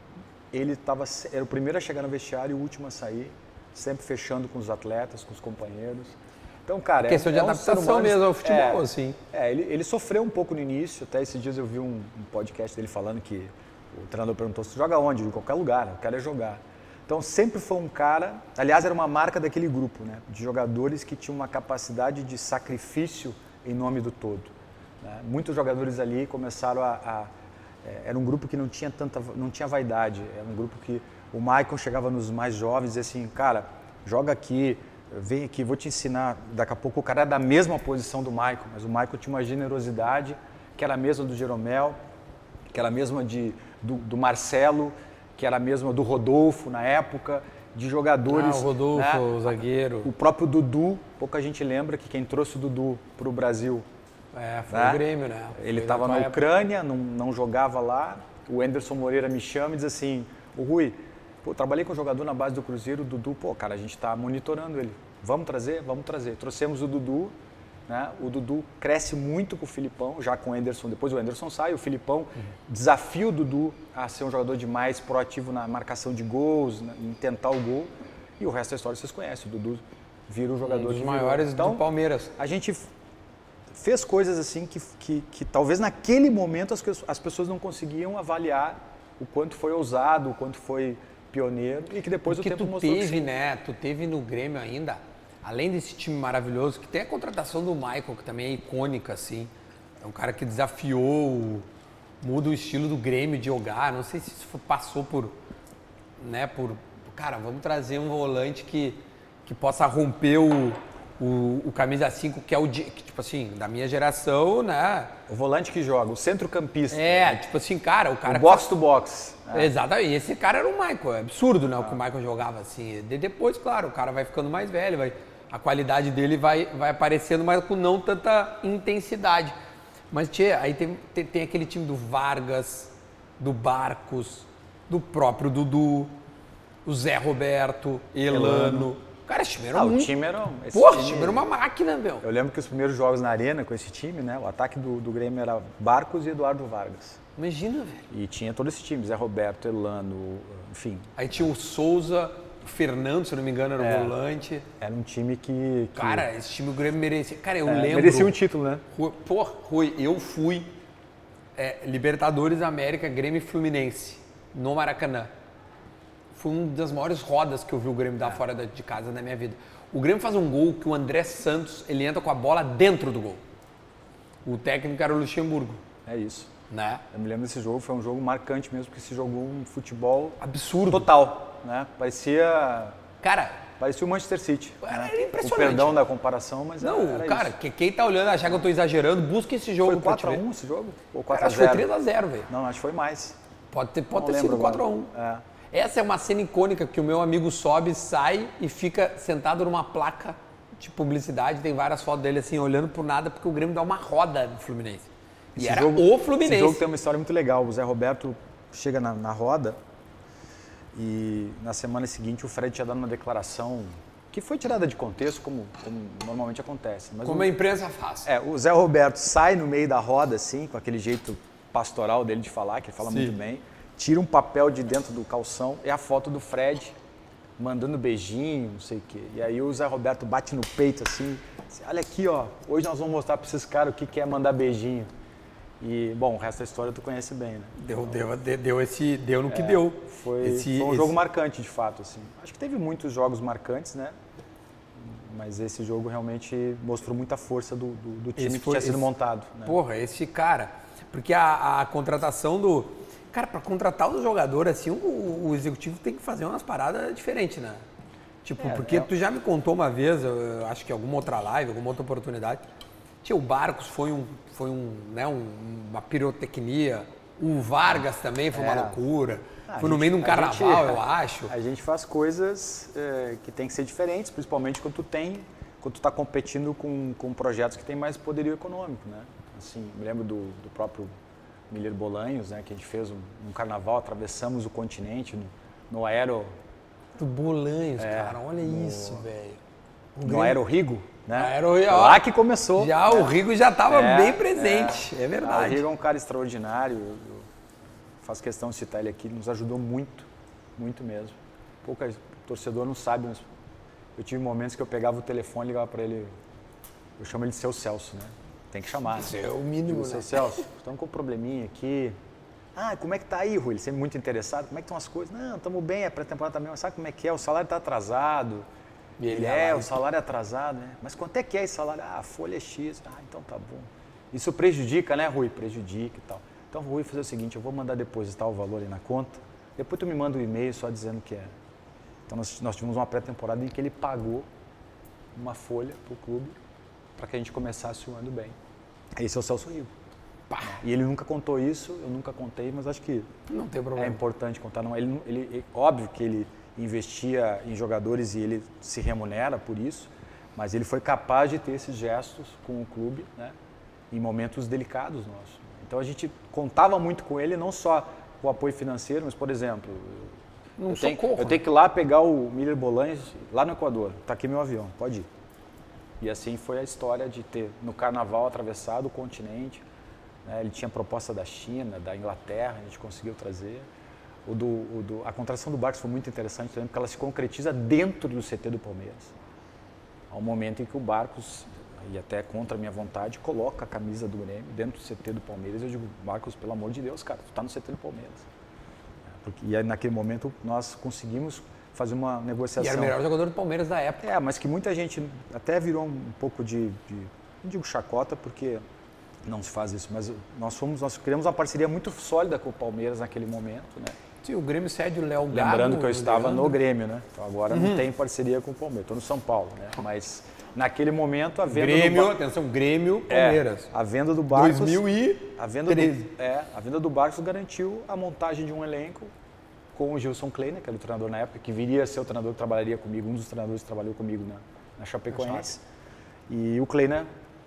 ele tava, era o primeiro a chegar no vestiário e o último a sair, sempre fechando com os atletas, com os companheiros. Então, cara, é questão é, de é um adaptação ser humano, mesmo ao futebol, é, assim. É, ele, ele sofreu um pouco no início, até esses dias eu vi um, um podcast dele falando que o treinador perguntou, você joga onde? Em qualquer lugar, eu quero é jogar. Então, sempre foi um cara, aliás, era uma marca daquele grupo, né, de jogadores que tinham uma capacidade de sacrifício em nome do todo. Né? Muitos jogadores ali começaram a... a era um grupo que não tinha tanta, não tinha vaidade, era um grupo que o Michael chegava nos mais jovens e dizia assim, cara, joga aqui, vem aqui, vou te ensinar. Daqui a pouco o cara era da mesma posição do Michael, mas o Michael tinha uma generosidade que era a mesma do Jeromel, que era a mesma de, do, do Marcelo, que era a mesma do Rodolfo na época, de jogadores... Ah, o Rodolfo, né? o zagueiro. O próprio Dudu, pouca gente lembra que quem trouxe o Dudu para o Brasil... É, foi né? o Grêmio, né? Ele Foi estava na época. Ucrânia, não, não jogava lá. O Anderson Moreira me chama e diz assim, o Rui, pô, trabalhei com um jogador na base do Cruzeiro, o Dudu, pô, cara, a gente está monitorando ele. Vamos trazer? Vamos trazer. Trouxemos o Dudu, né? O Dudu cresce muito com o Filipão, já com o Anderson. Depois o Anderson sai, o Filipão uhum. desafia o Dudu a ser um jogador de mais proativo na marcação de gols, em tentar o gol. E o resto da história vocês conhecem. O Dudu vira o jogador um dos que maiores então, do Palmeiras. A gente fez coisas assim que, que, que talvez naquele momento as, as pessoas não conseguiam avaliar o quanto foi ousado, o quanto foi pioneiro e que depois Porque o tempo tu mostrou teve, que sim. né? Tu teve no Grêmio ainda, além desse time maravilhoso, que tem a contratação do Michael, que também é icônica, assim. É um cara que desafiou, muda o estilo do Grêmio de jogar. Não sei se isso passou por, né, por, cara, vamos trazer um volante que, que possa romper o O, o camisa cinco, que é o, que, tipo assim, da minha geração, né? O volante que joga, o centrocampista. É, tipo assim, cara, o cara... O box to box. É. Exatamente, esse cara era o Michael, é absurdo, né, ah. o que o Michael jogava, assim. De depois, claro, o cara vai ficando mais velho, vai, a qualidade dele vai, vai aparecendo, mas com não tanta intensidade. Mas, tchê, aí tem, tem, tem aquele time do Vargas, do Barcos, do próprio Dudu, o Zé Roberto, Elano... Elano. Cara, esse time era ah, um... o time era... Esse Porra, time... esse time era uma máquina, meu. Eu lembro que os primeiros jogos na arena com esse time, né? O ataque do, do Grêmio era Barcos e Eduardo Vargas. Imagina, velho. E tinha todo esse time, Zé Roberto, Elano, enfim. Aí tinha o Souza, o Fernando, se eu não me engano, era o é, volante. Era um time que... que... Cara, esse time o Grêmio merecia... Cara, eu é, lembro... Merecia um título, né? Porra, Rui, eu fui é, Libertadores América, Grêmio e Fluminense, no Maracanã. Foi uma das maiores rodas que eu vi o Grêmio dar é. fora de casa na minha vida. O Grêmio faz um gol que o André Santos, ele entra com a bola dentro do gol. O técnico era o Luxemburgo. É isso. Né? Eu me lembro desse jogo, foi um jogo marcante mesmo, porque se jogou um futebol... absurdo. Total, né? Parecia... Cara... Parecia o Manchester City. Era né? impressionante. O perdão da comparação, mas não, era, era cara, isso. Que, quem tá olhando achar que eu tô exagerando, busca esse jogo. Foi quatro a um esse jogo? Ou quatro a zero? Cara, acho que foi três a zero, velho. Não, acho que foi mais. Pode ter, pode ter sido quatro a um. É. Essa é uma cena icônica que o meu amigo sobe, sai e fica sentado numa placa de publicidade. Tem várias fotos dele assim, olhando por nada, porque o Grêmio dá uma roda no Fluminense. E esse era jogo, o Fluminense. Esse jogo tem uma história muito legal. O Zé Roberto chega na, na roda e na semana seguinte o Fred tinha dado uma declaração que foi tirada de contexto, como, como normalmente acontece. Mas como o, a imprensa faz. É, o Zé Roberto sai no meio da roda, assim, com aquele jeito pastoral dele de falar, que ele fala Sim. muito bem. Tira um papel de dentro do calção, é a foto do Fred, mandando beijinho, não sei o quê. E aí o Zé Roberto bate no peito assim, assim olha aqui, ó, hoje nós vamos mostrar para esses caras o que que é mandar beijinho. E, bom, o resto da história tu conhece bem, né? Deu, deu, deu, esse, deu no que É, deu. Foi, esse, foi um esse... jogo marcante, de fato, assim. Acho que teve muitos jogos marcantes, né? Mas esse jogo realmente mostrou muita força do, do, do time Esse que foi- tinha sido esse- montado. Né? Porra, esse cara. Porque a, a contratação do. Cara, pra contratar o jogador, assim, o, o executivo tem que fazer umas paradas diferentes, né? Tipo, É, porque é. tu já me contou uma vez, eu, eu acho que alguma outra live, alguma outra oportunidade. Tio, o Barcos foi um. Foi um, né, um, uma pirotecnia. O Vargas também foi uma É. loucura. Ah, foi no a meio de um gente- a carnaval, gente- eu acho. A gente faz coisas é, que tem que ser diferentes, principalmente quando tu tem, quando tu está competindo com, com projetos que têm mais poderio econômico, né? Assim, me lembro do, do próprio Miller Bolanhos, né? Que a gente fez um, um carnaval, atravessamos o continente no, no aero, Do Bolanhos, É, cara, olha no- isso, velho. O no Grêmio- aero Rigo, né? Aero Rigo, ó. Lá que começou. Já né? o Rigo já estava É, bem presente, é, Ah, o verdade. Rigo é um cara extraordinário, eu, eu faço questão de citar ele aqui, ele nos ajudou muito, muito mesmo. Pouca torcedor não sabe, mas eu tive momentos que eu pegava o telefone e ligava para ele, eu chamo ele de seu Celso, né? Tem que chamar. Isso né? é o mínimo, Digo, seu né? Celso, estamos com um probleminha aqui. Ah, como é que tá aí, Rui? Ele sempre muito interessado, como é que estão as coisas? Não, estamos bem, a pré-temporada também, mas sabe como é que é? O salário está atrasado. E ele Ele vai é, lá o e- salário é atrasado, né? Mas quanto é que é esse salário? Ah, a folha é X. Ah, então tá bom. Isso prejudica, né, Rui? Prejudica e tal. Então, Rui, fazer o seguinte, eu vou mandar depositar o valor aí na conta, depois tu me manda um e-mail só dizendo que é. Então, nós, nós tivemos uma pré-temporada em que ele pagou uma folha para o clube para que a gente começasse o ano bem. Esse é o Celso Rigo. Pá, E ele nunca contou isso, eu nunca contei, mas acho que não tem é problema. importante contar. Não, ele, ele, ele- óbvio que ele investia em jogadores e ele se remunera por isso, mas ele foi capaz de ter esses gestos com o clube, né, em momentos delicados nossos. Então a gente contava muito com ele, não só com o apoio financeiro, mas, por exemplo, Um eu, tenho, socorro, eu tenho que ir lá pegar o Miller Bolanhos lá no Equador. Está aqui meu avião, pode ir. E assim foi a história de ter, no carnaval, atravessado o continente. Né, ele tinha proposta da China, da Inglaterra, a gente conseguiu trazer. O do, o do, a contratação do Barcos foi muito interessante também, porque ela se concretiza dentro do C T do Palmeiras. Há um momento em que o Barcos, e até contra a minha vontade, coloca a camisa do Grêmio dentro do C T do Palmeiras. Eu digo, Barcos, pelo amor de Deus, cara, tu tá no C T do Palmeiras. Porque, e aí, naquele momento nós conseguimos fazer uma negociação. E era o melhor jogador do Palmeiras da época. É, mas que muita gente até virou um pouco de, de não digo chacota, porque não se faz isso, mas nós fomos, nós criamos uma parceria muito sólida com o Palmeiras naquele momento, né? Sim, o Grêmio cede o Léo Gago. Lembrando que eu o estava Leandro. no Grêmio, né? Então agora não tem parceria com o Palmeiras, estou no São Paulo, né? Mas naquele momento a venda Grêmio, do Bar- atenção, Grêmio, é, Palmeiras. a venda do Barcos, dois mil e a venda treze. do, é, a venda do Barcos garantiu a montagem de um elenco com o Gilson Kleiner, que era o treinador na época, que viria a ser o treinador que trabalharia comigo, um dos treinadores que trabalhou comigo na, na Chapecoense. E o Kleiner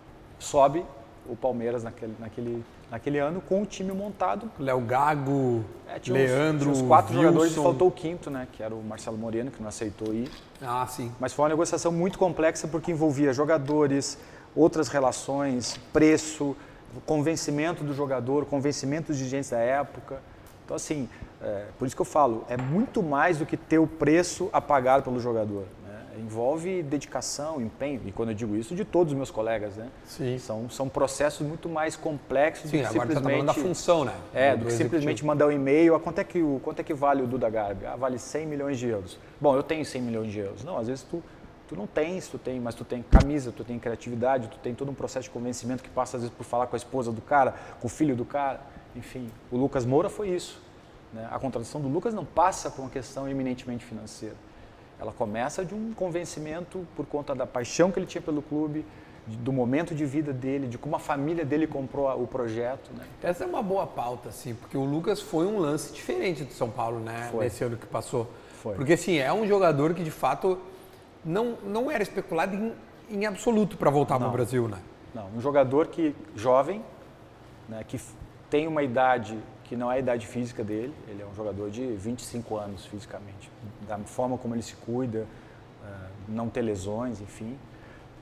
sobe o Palmeiras naquele, naquele, naquele ano com o time montado. Léo Gago, É, tinha uns- Leandro, tinha uns quatro Wilson. jogadores e faltou o quinto, né? Que era o Marcelo Moreno, que não aceitou ir. Ah, sim. Mas foi uma negociação muito complexa porque envolvia jogadores, outras relações, preço, convencimento do jogador, convencimento dos dirigentes da época. Então, assim, é, por isso que eu falo, é muito mais do que ter o preço a pagar pelo jogador. Né? Envolve dedicação, empenho, e quando eu digo isso, de todos os meus colegas, né? Sim. São, são processos muito mais complexos Sim, do que agora você está falando da simplesmente... função, né? É, do do que executivo. simplesmente mandar um e-mail, ah, quanto, é que o, quanto é que vale o Duda Garbi? Ah, vale cem milhões de euros. Bom, eu tenho cem milhões de euros. Não, às vezes tu, tu não tens, tu tem, mas tu tem camisa, tu tem criatividade, tu tem todo um processo de convencimento que passa às vezes por falar com a esposa do cara, com o filho do cara, enfim. O Lucas Moura foi isso. Né? A contratação do Lucas não passa por uma questão eminentemente financeira. Ela começa de um convencimento por conta da paixão que ele tinha pelo clube, de, do momento de vida dele, de como a família dele comprou a, o projeto. Né? Essa é uma boa pauta, assim, porque o Lucas foi um lance diferente do São Paulo, né? Foi. Nesse ano que passou. Foi. Porque, assim, é um jogador que, de fato, não, não era especulado em, em absoluto para voltar para o Não. Brasil, né? Não, um jogador que jovem, né, que f- tem uma idade que não é a idade física dele, ele é um jogador de vinte e cinco anos fisicamente, da forma como ele se cuida, eh, não ter lesões, enfim.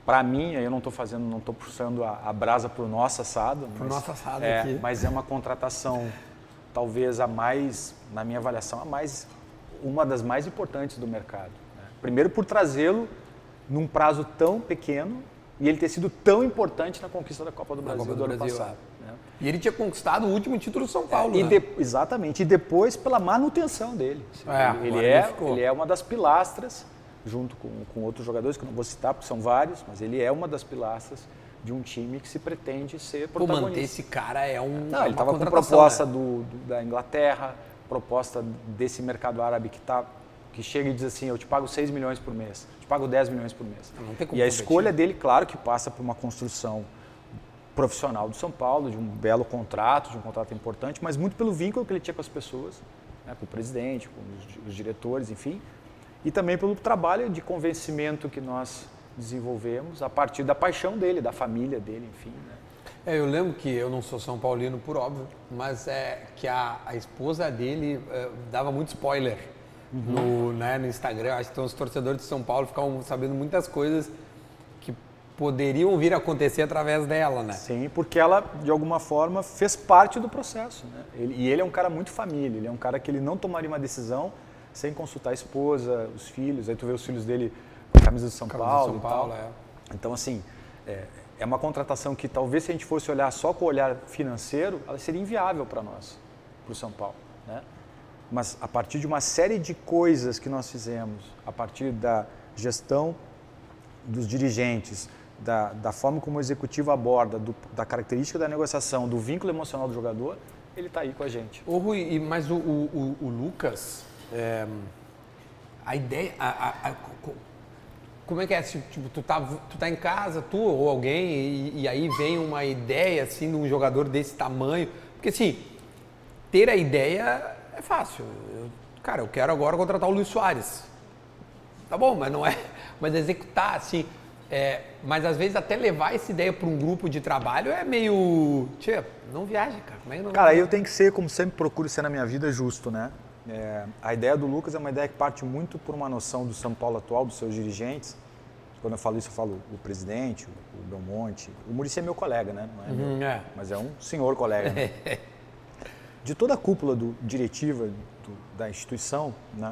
para mim, eu não estou fazendo, não estou puxando a, a brasa para o nosso assado. Para o nosso assado é, aqui. Mas é uma contratação, talvez a mais, na minha avaliação, a mais, uma das mais importantes do mercado. Né? Primeiro por trazê-lo num prazo tão pequeno e ele ter sido tão importante na conquista da Copa do Brasil Copa do, do ano Brasil, passado. É. Né? E ele tinha conquistado o último título do São Paulo, é, e né? de, exatamente, e depois pela manutenção dele. É, ele, ele, é, ele é uma das pilastras, junto com, com outros jogadores, que eu não vou citar, porque são vários, mas ele é uma das pilastras de um time que se pretende ser protagonista. Pô, manter esse cara é um Não, é ele estava com proposta, né? do, do, da Inglaterra, proposta desse mercado árabe que, tá, que chega e diz assim, eu te pago seis milhões por mês, te pago dez milhões por mês. Não tem como e a competir. escolha dele, claro, que passa por uma construção profissional do São Paulo, de um belo contrato, de um contrato importante, mas muito pelo vínculo que ele tinha com as pessoas, né, com o presidente, com os, os diretores, enfim, e também pelo trabalho de convencimento que nós desenvolvemos a partir da paixão dele, da família dele, enfim. Né? É, eu lembro que eu não sou São Paulino por óbvio, mas é que a, a esposa dele é, dava muito spoiler uhum. no, né, no Instagram. Acho que então, os torcedores de São Paulo ficavam sabendo muitas coisas que poderiam vir a acontecer através dela, né? Sim, porque ela, de alguma forma, fez parte do processo. Né? Ele, e ele é um cara muito família, ele é um cara que ele não tomaria uma decisão sem consultar a esposa, os filhos. Aí tu vê os filhos dele com a camisa do São camisa Paulo. São Paulo é. Então, assim, é, é uma contratação que talvez se a gente fosse olhar só com o olhar financeiro, ela seria inviável para nós, para o São Paulo. Né? Mas a partir de uma série de coisas que nós fizemos, a partir da gestão dos dirigentes, da, da forma como o executivo aborda, do, da característica da negociação, do vínculo emocional do jogador, ele está aí com a gente. Ô Rui, mas o, o, o, o Lucas... É, a ideia, a, a, a, como é que é, tipo, tu tá, tu tá em casa, tu ou alguém, e, e aí vem uma ideia, assim, de um jogador desse tamanho, porque assim, ter a ideia é fácil, eu, cara, eu quero agora contratar o Luis Soares, tá bom, mas não é, mas executar, assim, é, mas às vezes até levar essa ideia para um grupo de trabalho é meio, tchê, não viaja, cara, como é que não Cara, eu tenho que ser, como sempre procuro ser na minha vida, justo, né? É, a ideia do Lucas é uma ideia que parte muito por uma noção do São Paulo atual, dos seus dirigentes. Quando eu falo isso, eu falo o presidente, o Belmonte. O Muricy é meu colega, né? Não é uhum, meu, é. mas é um senhor colega. Né? De toda a cúpula do, diretiva do, da instituição, né?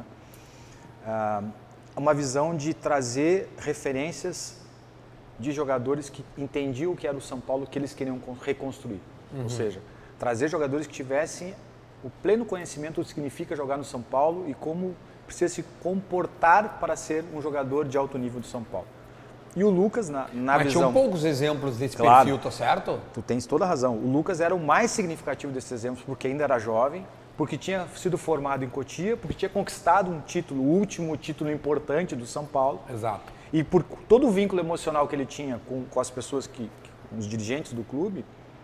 Ah, uma visão de trazer referências de jogadores que entendiam o que era o São Paulo que eles queriam reconstruir. Uhum. Ou seja, trazer jogadores que tivessem o pleno conhecimento do que significa jogar no São Paulo e como precisa se comportar para ser um jogador de alto nível do São Paulo. E o Lucas, na, na Mas visão... tinham poucos exemplos desse claro, perfil, tá certo? Tu tens toda a razão. O Lucas era o mais significativo desses exemplos porque ainda era jovem, porque tinha sido formado em Cotia, porque tinha conquistado um título, o último título importante do São Paulo. Exato. E por todo o vínculo emocional que ele tinha com, com as pessoas, que, com os dirigentes do clube,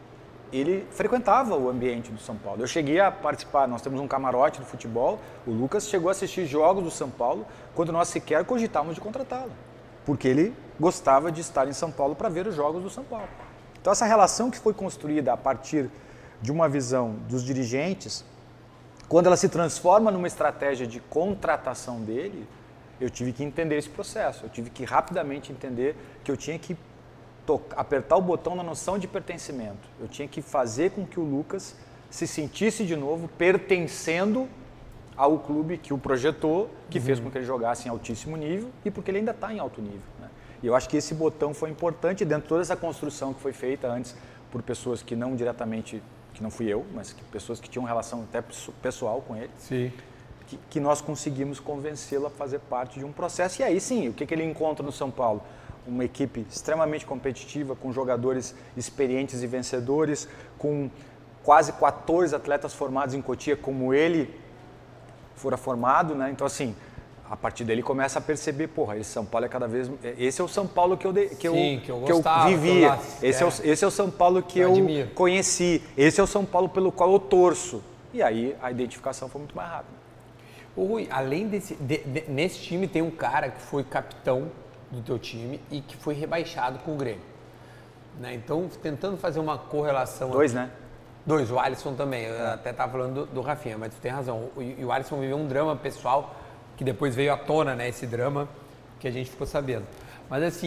ele frequentava o ambiente do São Paulo. Eu cheguei a participar, nós temos um camarote do futebol, o Lucas chegou a assistir jogos do São Paulo quando nós sequer cogitávamos de contratá-lo, porque ele gostava de estar em São Paulo para ver os jogos do São Paulo. Então essa relação que foi construída a partir de uma visão dos dirigentes, quando ela se transforma numa estratégia de contratação dele, eu tive que entender esse processo, eu tive que rapidamente entender que eu tinha que tocar, apertar o botão na noção de pertencimento. Eu tinha que fazer com que o Lucas se sentisse de novo pertencendo ao clube que o projetou, que uhum. fez com que ele jogasse em altíssimo nível e porque ele ainda está em alto nível. Né? E eu acho que esse botão foi importante dentro de toda essa construção que foi feita antes por pessoas que não diretamente, que não fui eu, mas que pessoas que tinham relação até pessoal com ele. Sim. Que, que nós conseguimos convencê-lo a fazer parte de um processo. E aí sim, o que, que ele encontra no São Paulo? Uma equipe extremamente competitiva, com jogadores experientes e vencedores, com quase quatorze atletas formados em Cotia, como ele fora formado, né? Então, assim, a partir dele começa a perceber, porra, esse São Paulo é cada vez... Esse é o São Paulo que eu, de, que Sim, eu, que eu, que gostava, eu vivia. Que eu esse, é. É o, esse é o São Paulo que eu, eu admiro. conheci. Esse é o São Paulo pelo qual eu torço. E aí a identificação foi muito mais rápida. Ô Rui, além desse... De, de, nesse time tem um cara que foi capitão do teu time e que foi rebaixado com o Grêmio. Né? Então, tentando fazer uma correlação... Dois, aqui. né? Dois, o Alisson também. Eu até estava falando do, do Rafinha, mas tu tem razão. O, e o Alisson viveu um drama pessoal que depois veio à tona, né? Esse drama que a gente ficou sabendo. Mas assim,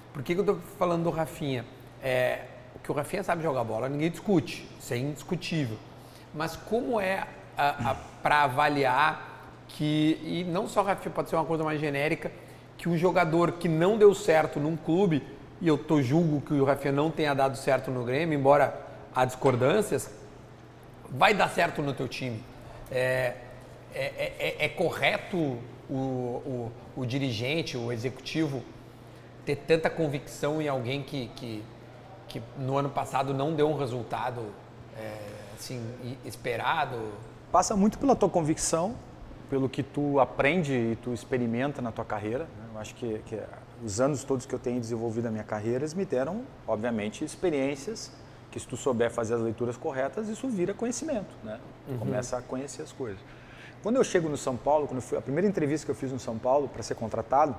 Por que, que eu tô falando do Rafinha? É, que o Rafinha sabe jogar bola, ninguém discute, isso é indiscutível. Mas como é para avaliar que, e não só o Rafinha, pode ser uma coisa mais genérica, que um jogador que não deu certo num clube, e eu tô julgo que o Rafinha não tenha dado certo no Grêmio, embora há discordâncias, vai dar certo no teu time. É, é, é, é correto o, o, o dirigente, o executivo, ter tanta convicção em alguém que, que, que no ano passado não deu um resultado é, assim, esperado? Passa muito pela tua convicção, pelo que tu aprende e tu experimenta na tua carreira. Né? Eu acho que, que os anos todos que eu tenho desenvolvido a minha carreira, eles me deram, obviamente, experiências que, se tu souber fazer as leituras corretas, isso vira conhecimento, né? Tu uhum. começa a conhecer as coisas. Quando eu chego no São Paulo, quando eu fui, a primeira entrevista que eu fiz no São Paulo para ser contratado,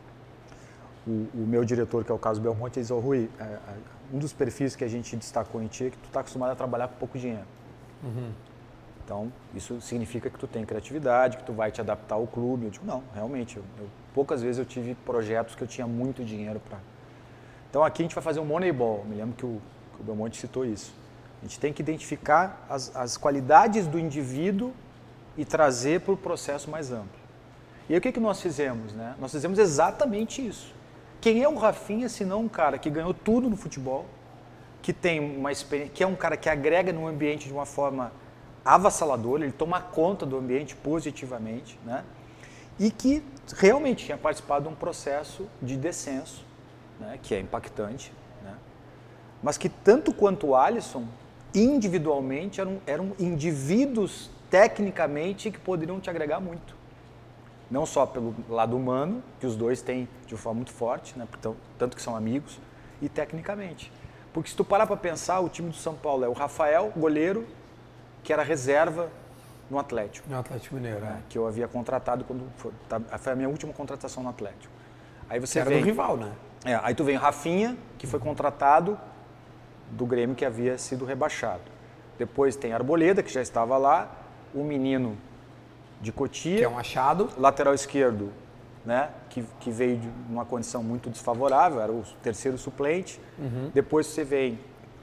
o, o meu diretor, que é o Carlos Belmonte, ele disse: oh, Rui, é, é, um dos perfis que a gente destacou em ti é que tu está acostumado a trabalhar com pouco dinheiro. Uhum. Então, isso significa que tu tem criatividade, que tu vai te adaptar ao clube. Eu digo, não, realmente, eu, eu, poucas vezes eu tive projetos que eu tinha muito dinheiro para... Então, aqui a gente vai fazer um Moneyball. Me lembro que o, que o Belmonte citou isso. A gente tem que identificar as, as qualidades do indivíduo e trazer para o processo mais amplo. E aí, o que, que nós fizemos? Né? Nós fizemos exatamente isso. Quem é o Rafinha, se não um cara que ganhou tudo no futebol, que tem uma experiência, que é um cara que agrega no ambiente de uma forma avassalador, ele toma conta do ambiente positivamente, né? E que realmente tinha participado de um processo de descenso, né? Que é impactante, né? Mas que tanto quanto o Alisson, individualmente, eram, eram indivíduos tecnicamente que poderiam te agregar muito. Não só pelo lado humano, que os dois têm de uma forma muito forte, né? Então, tanto que são amigos, e tecnicamente. Porque se tu parar para pensar, o time do São Paulo é o Rafael, goleiro, que era reserva no Atlético. No Atlético Mineiro, né? é. Que eu havia contratado quando foi, foi a minha última contratação no Atlético. Aí você era vem, do rival, né? É, aí tu vem o Rafinha, que foi contratado do Grêmio, que havia sido rebaixado. Depois tem Arboleda, que já estava lá, o menino de Cotia, que é um achado, lateral esquerdo, né? Que, que veio de uma condição muito desfavorável, era o terceiro suplente. Uhum. Depois você vem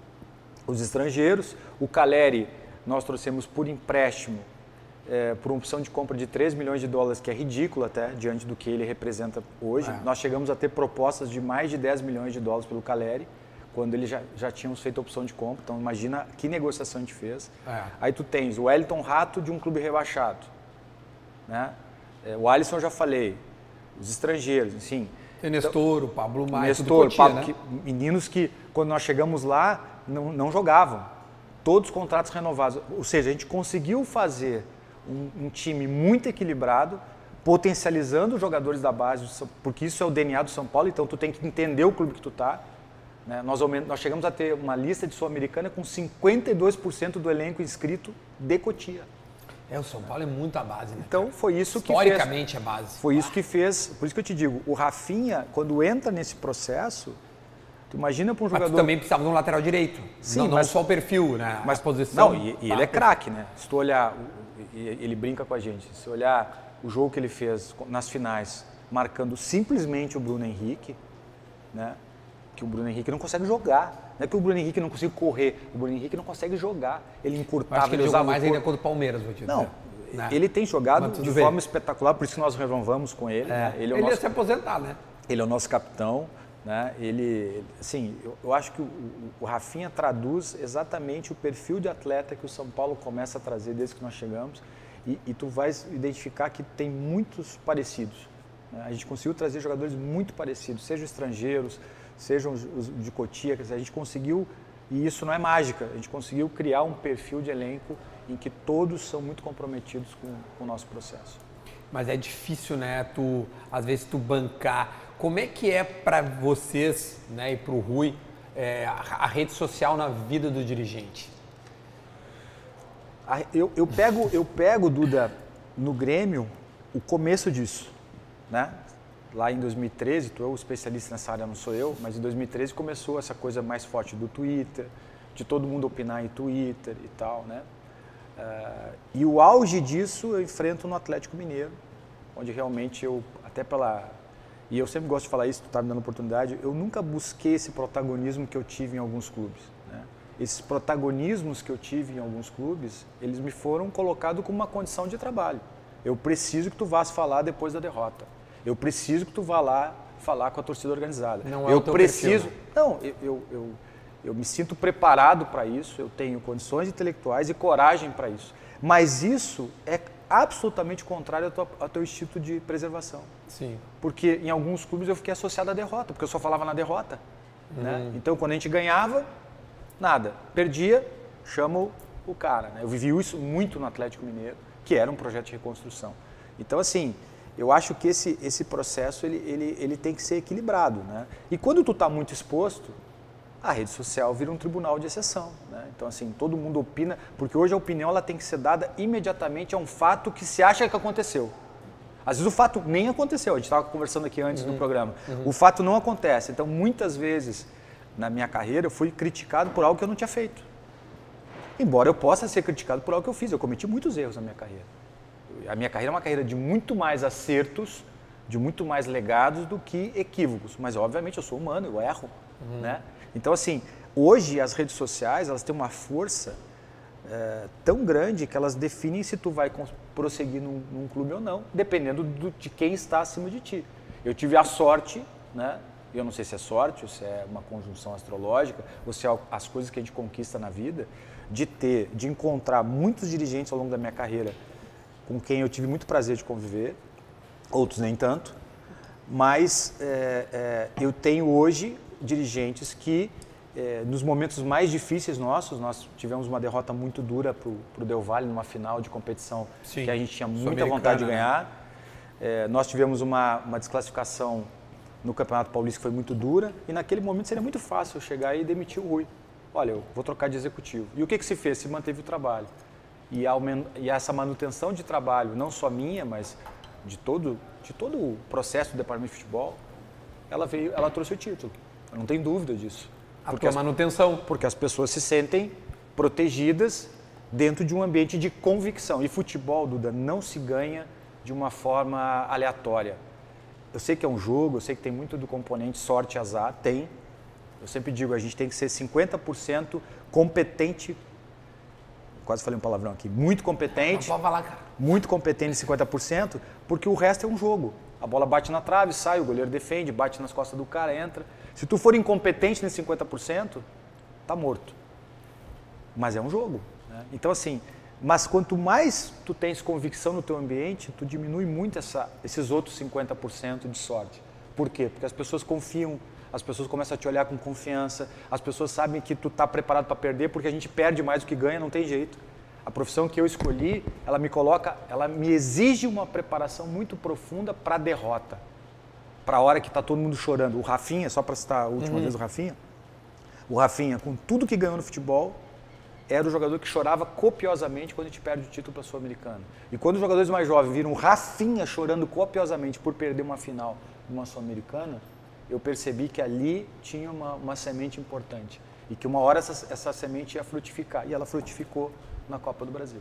os estrangeiros, o Caleri nós trouxemos por empréstimo, é, por uma opção de compra de três milhões de dólares, que é ridículo até, diante do que ele representa hoje. É. Nós chegamos a ter propostas de mais de dez milhões de dólares pelo Caleri, quando ele já, já tínhamos feito a opção de compra. Então imagina que negociação a gente fez. É. Aí tu tens o Wellington Rato de um clube rebaixado. Né? É, o Alisson eu já falei, os estrangeiros, enfim. Tem Nestor, então, o Pablo Maia, Nestor, Cotia, Pablo, né? que, meninos que quando nós chegamos lá não, não jogavam. Todos os contratos renovados. Ou seja, a gente conseguiu fazer um, um time muito equilibrado, potencializando os jogadores da base, porque isso é o D N A do São Paulo, então tu tem que entender o clube que tu está. Né? Nós, nós chegamos a ter uma lista de Sul-Americana com cinquenta e dois por cento do elenco inscrito de Cotia. É, o São Paulo é muito a base, né? Então foi isso que fez... Historicamente é base. Foi isso que fez, por isso que eu te digo, o Rafinha, quando entra nesse processo, tu imagina para um jogador... Mas tu também precisava de um lateral direito. Sim, não, não mas... só o perfil, né? Mas a posição. Não, e, e ele é craque, né? Se tu olhar, ele brinca com a gente, se olhar o jogo que ele fez nas finais, marcando simplesmente o Bruno Henrique, né? Que o Bruno Henrique não consegue jogar. Não é que o Bruno Henrique não consegue correr, o Bruno Henrique não consegue jogar. Ele encurtava, acho que ele, ele jogou mais corpo. ainda contra o Palmeiras, vou te dizer. Não, né? Ele tem jogado de bem. forma espetacular, por isso que nós renovamos com ele. É. Né? Ele, é o ele nosso, ia se aposentar, né? Ele é o nosso capitão. Né? Ele, assim, eu, eu acho que o, o Rafinha traduz exatamente o perfil de atleta que o São Paulo começa a trazer desde que nós chegamos, e, e tu vais identificar que tem muitos parecidos. Né? A gente conseguiu trazer jogadores muito parecidos, sejam estrangeiros, sejam os, os de Cotia, quer dizer, a gente conseguiu, e isso não é mágica, a gente conseguiu criar um perfil de elenco em que todos são muito comprometidos com, com o nosso processo. Mas é difícil, né, tu, às vezes tu bancar. Como é que é para vocês, né, e para o Rui, é, a, a rede social na vida do dirigente? Eu, eu, pego, eu pego, Duda, no Grêmio, o começo disso, né? Lá em dois mil e treze, tu é o especialista nessa área, não sou eu, mas em dois mil e treze começou essa coisa mais forte do Twitter, de todo mundo opinar em Twitter e tal, né? Uh, e o auge disso eu enfrento no Atlético Mineiro, onde realmente eu, até pela E eu sempre gosto de falar isso, tu está me dando oportunidade, eu nunca busquei esse protagonismo que eu tive em alguns clubes. Né? Esses protagonismos que eu tive em alguns clubes, eles me foram colocados como uma condição de trabalho. Eu preciso que tu vás falar depois da derrota. Eu preciso que tu vá lá falar com a torcida organizada. Não é eu o teu preciso. perfil, né? Não, eu, eu, eu, eu me sinto preparado para isso, eu tenho condições intelectuais e coragem para isso. Mas isso é absolutamente contrário ao teu, ao teu instinto de preservação. Sim. Porque em alguns clubes eu fiquei associado à derrota, porque eu só falava na derrota. Uhum. Né? Então, quando a gente ganhava, nada. Perdia, chamo o cara. Né? Eu vivi isso muito no Atlético Mineiro, que era um projeto de reconstrução. Então, assim, eu acho que esse, esse processo ele, ele, ele tem que ser equilibrado. Né? E quando tu está muito exposto, a rede social vira um tribunal de exceção. Né? Então, assim, todo mundo opina, porque hoje a opinião ela tem que ser dada imediatamente a um fato que se acha que aconteceu. Às vezes o fato nem aconteceu, a gente estava conversando aqui antes uhum. do programa. Uhum. O fato não acontece. Então, muitas vezes na minha carreira eu fui criticado por algo que eu não tinha feito. Embora eu possa ser criticado por algo que eu fiz, eu cometi muitos erros na minha carreira. A minha carreira é uma carreira de muito mais acertos, de muito mais legados do que equívocos. Mas, obviamente, eu sou humano, eu erro. Uhum. Né? Então, assim, hoje as redes sociais, elas têm uma força é, tão grande que elas definem se tu vai prosseguir num, num clube ou não, dependendo do, de quem está acima de ti. Eu tive a sorte, né? Eu não sei se é sorte, ou se é uma conjunção astrológica, ou se é as coisas que a gente conquista na vida, de ter, de encontrar muitos dirigentes ao longo da minha carreira com quem eu tive muito prazer de conviver, outros nem tanto, mas é, é, eu tenho hoje dirigentes que, eh, nos momentos mais difíceis nossos, nós tivemos uma derrota muito dura para o Del Valle numa final de competição Sim, que a gente tinha muita vontade de ganhar. Né? Eh, nós tivemos uma, uma desclassificação no Campeonato Paulista que foi muito dura e naquele momento seria muito fácil eu chegar e demitir o Rui. Olha, eu vou trocar de executivo. E o que, que se fez? Se manteve o trabalho. E, e essa manutenção de trabalho, não só minha, mas de todo, de todo o processo do departamento de futebol, ela, veio, ela trouxe o título. Eu não tenho dúvida disso. A tua manutenção. Porque as pessoas se sentem protegidas dentro de um ambiente de convicção. E futebol, Duda, não se ganha de uma forma aleatória. Eu sei que é um jogo, eu sei que tem muito do componente sorte e azar, tem. Eu sempre digo, a gente tem que ser cinquenta por cento competente, quase falei um palavrão aqui, muito competente. Não pode falar, cara. Muito competente em cinquenta por cento, porque o resto é um jogo. A bola bate na trave, sai, o goleiro defende, bate nas costas do cara, entra. Se tu for incompetente nesse cinquenta por cento, tá morto. Mas é um jogo. Né? Então, assim, mas quanto mais tu tens convicção no teu ambiente, tu diminui muito essa, esses outros cinquenta por cento de sorte. Por quê? Porque as pessoas confiam, as pessoas começam a te olhar com confiança, as pessoas sabem que tu tá preparado para perder, porque a gente perde mais do que ganha, não tem jeito. A profissão que eu escolhi, ela me coloca, ela me exige uma preparação muito profunda para a derrota. Para a hora que está todo mundo chorando. O Rafinha, só para citar a última uhum. vez o Rafinha, o Rafinha, com tudo que ganhou no futebol, era o jogador que chorava copiosamente quando a gente perde o título para a Sul-Americana. E quando os jogadores mais jovens viram o Rafinha chorando copiosamente por perder uma final de uma Sul-Americana, eu percebi que ali tinha uma, uma semente importante. E que uma hora essa, essa semente ia frutificar. E ela frutificou na Copa do Brasil.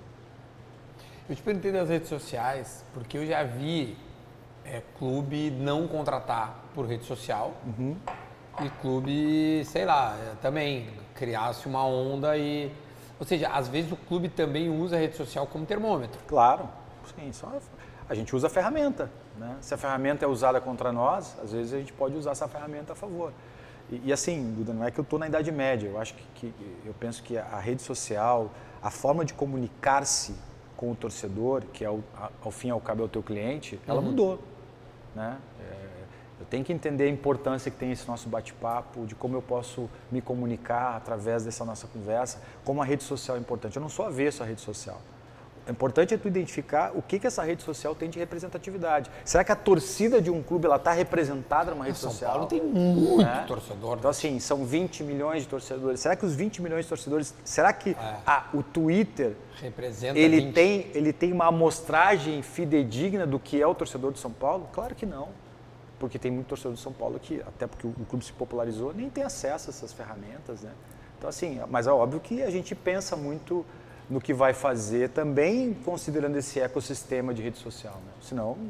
Eu te perguntei das redes sociais, porque eu já vi é, clube não contratar por rede social uhum. e clube, sei lá, também criasse uma onda e... Ou seja, às vezes o clube também usa a rede social como termômetro. Claro, sim. Só a gente usa a ferramenta. Né? Se a ferramenta é usada contra nós, às vezes a gente pode usar essa ferramenta a favor. E, e assim, Duda, não é que eu estou na Idade Média. Eu acho que, que eu penso que a rede social, a forma de comunicar-se com o torcedor, que é ao, ao fim e ao cabo é o teu cliente, ela uhum. mudou. Né? É, eu tenho que entender a importância que tem esse nosso bate-papo, de como eu posso me comunicar através dessa nossa conversa, como a rede social é importante. Eu não sou avesso à rede social. O importante é tu identificar o que, que essa rede social tem de representatividade. Será que a torcida de um clube está representada numa rede São social? São Paulo tem muito né? torcedor. Então, assim, são vinte milhões de torcedores. Será que os vinte milhões de torcedores... Será que é. a, o Twitter representa ele vinte. tem, ele tem uma amostragem fidedigna do que é o torcedor de São Paulo? Claro que não. Porque tem muito torcedor de São Paulo que, até porque o, o clube se popularizou, nem tem acesso a essas ferramentas. Né? Então, assim, mas é óbvio que a gente pensa muito no que vai fazer, também considerando esse ecossistema de rede social. Né? Senão,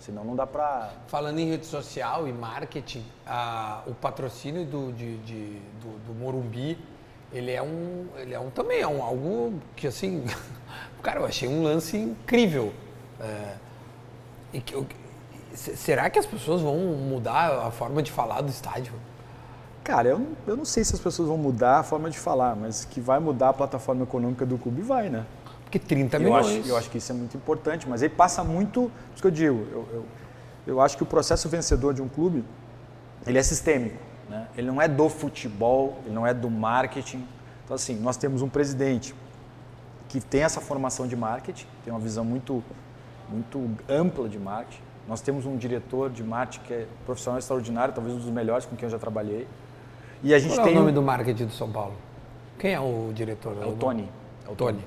Senão não dá para... Falando em rede social e marketing, a, o patrocínio do, de, de, do, do Morumbi, ele é um, ele é um também é um, algo que assim, cara, eu achei um lance incrível. É, e que, eu, será que as pessoas vão mudar a forma de falar do estádio? Cara, eu, eu não sei se as pessoas vão mudar a forma de falar, mas que vai mudar a plataforma econômica do clube, vai, né? Porque trinta eu milhões. Acho, eu acho que isso é muito importante, mas aí passa muito, isso que eu digo, eu, eu, eu acho que o processo vencedor de um clube, ele é sistêmico, né? Ele não é do futebol, ele não é do marketing. Então assim, nós temos um presidente que tem essa formação de marketing, tem uma visão muito, muito ampla de marketing. Nós temos um diretor de marketing que é profissional extraordinário, talvez um dos melhores com quem eu já trabalhei. E a gente Qual é tem o nome do marketing do São Paulo? Quem é o diretor? É o Tony. É o Tony.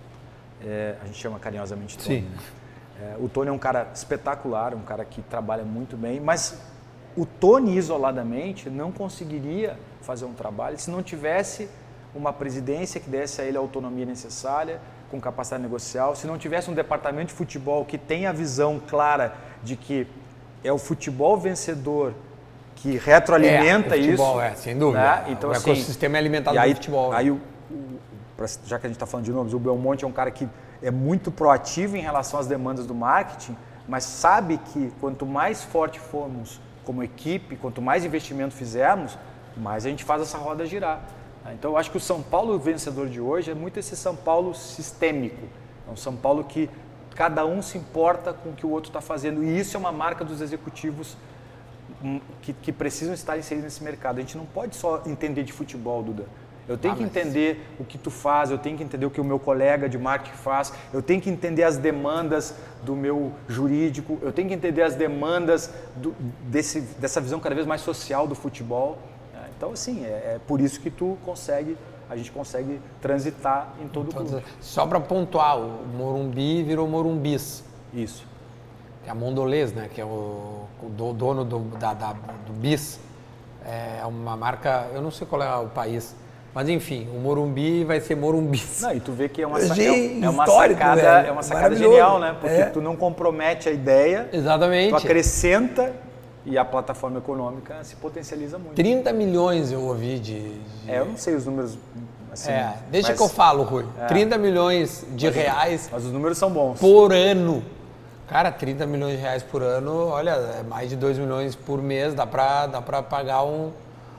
É, a gente chama carinhosamente Tony. Sim. Né? É, o Tony é um cara espetacular, um cara que trabalha muito bem, mas o Tony isoladamente não conseguiria fazer um trabalho se não tivesse uma presidência que desse a ele a autonomia necessária, com capacidade negocial, se não tivesse um departamento de futebol que tenha a visão clara de que é o futebol vencedor que retroalimenta é, o futebol, isso. É, sem dúvida. Né? Então, o assim, ecossistema é alimentado aí, pelo futebol. Aí, o, o, já que a gente está falando de nomes, o Belmonte é um cara que é muito proativo em relação às demandas do marketing, mas sabe que quanto mais forte formos como equipe, quanto mais investimento fizermos, mais a gente faz essa roda girar. Então eu acho que o São Paulo vencedor de hoje é muito esse São Paulo sistêmico. É um São Paulo que cada um se importa com o que o outro está fazendo. E isso é uma marca dos executivos que, que precisam estar inseridos nesse mercado. A gente não pode só entender de futebol, Duda. Eu tenho ah, que entender mas... o que tu faz, eu tenho que entender o que o meu colega de marketing faz, eu tenho que entender as demandas do meu jurídico, eu tenho que entender as demandas do, desse, dessa visão cada vez mais social do futebol. Então, assim, é, é por isso que tu consegue, a gente consegue transitar em todo então, o clube. Só para pontuar, o Morumbi virou Morumbis. Isso. É a Mondelez, né, que é o, o dono do, da, da, do Bis. É uma marca, eu não sei qual é o país, mas enfim, o Morumbi vai ser Morumbis. Não, e tu vê que é uma, é, é uma sacada, é uma sacada genial, né? Porque é. tu não compromete a ideia, exatamente. Tu acrescenta e a plataforma econômica se potencializa muito. trinta milhões eu ouvi de... de... É, eu não sei os números assim... É, deixa mas... que eu falo, Rui. É. trinta milhões de mas, reais... Mas os números são bons. Por ano. Cara, trinta milhões de reais por ano, olha, é mais de dois milhões por mês, dá pra, dá pra pagar um,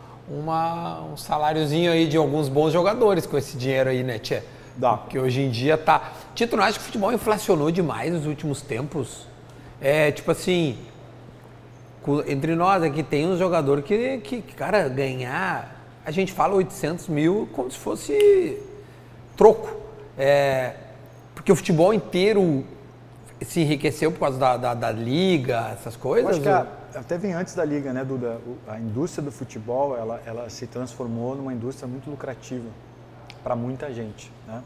uma, um saláriozinho aí de alguns bons jogadores com esse dinheiro aí, né, Tchê? Dá. Porque hoje em dia tá... Tito, não acha que o futebol inflacionou demais nos últimos tempos? É, tipo assim... Entre nós aqui tem um jogador que, que, cara, ganhar, a gente fala oitocentos mil como se fosse troco. É, porque o futebol inteiro se enriqueceu por causa da, da, da liga, essas coisas? Eu acho que a, até vem antes da liga, né, Duda? A indústria do futebol, ela, ela se transformou numa indústria muito lucrativa para muita gente, né?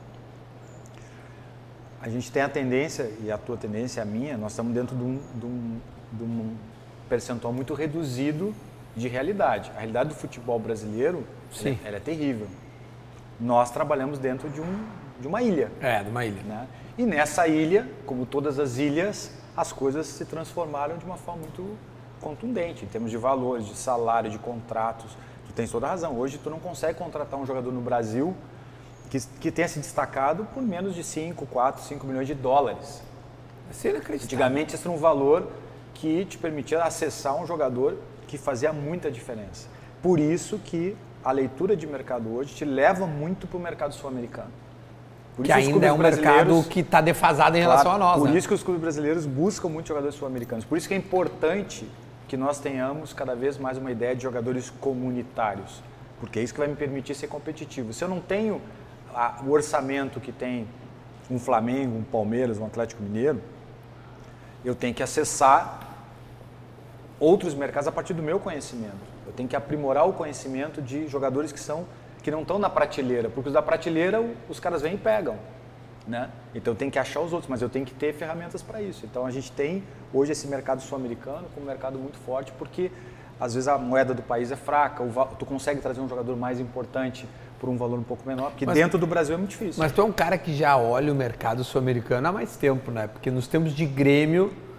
A gente tem a tendência, e a tua tendência, a minha, nós estamos dentro de um, de um, de um percentual muito reduzido de realidade. A realidade do futebol brasileiro, ela, ela é terrível. Nós trabalhamos dentro de, um, de uma ilha. É, de uma ilha. Né? E nessa ilha, como todas as ilhas, as coisas se transformaram de uma forma muito contundente, em termos de valores, de salário, de contratos. Tu tens toda a razão. Hoje tu não consegue contratar um jogador no Brasil que, que tenha se destacado por menos de cinco, quatro, cinco milhões de dólares. Isso é inacreditável. Antigamente isso era um valor que te permitia acessar um jogador que fazia muita diferença. Por isso que a leitura de mercado hoje te leva muito para o mercado sul-americano. Que ainda é um mercado que está defasado em relação claro, a nós. Por né? isso que os clubes brasileiros buscam muitos jogadores sul-americanos. Por isso que é importante que nós tenhamos cada vez mais uma ideia de jogadores comunitários. Porque é isso que vai me permitir ser competitivo. Se eu não tenho a, o orçamento que tem um Flamengo, um Palmeiras, um Atlético Mineiro, eu tenho que acessar outros mercados a partir do meu conhecimento. Eu tenho que aprimorar o conhecimento de jogadores que, são, que não estão na prateleira, porque os da prateleira os caras vêm e pegam. Né? Então eu tenho que achar os outros, mas eu tenho que ter ferramentas para isso. Então a gente tem hoje esse mercado sul-americano como um mercado muito forte, porque às vezes a moeda do país é fraca, tu consegue trazer um jogador mais importante por um valor um pouco menor, porque mas, dentro do Brasil é muito difícil. Mas tu é um cara que já olha o mercado sul-americano há mais tempo, né? Porque nos tempos de Grêmio,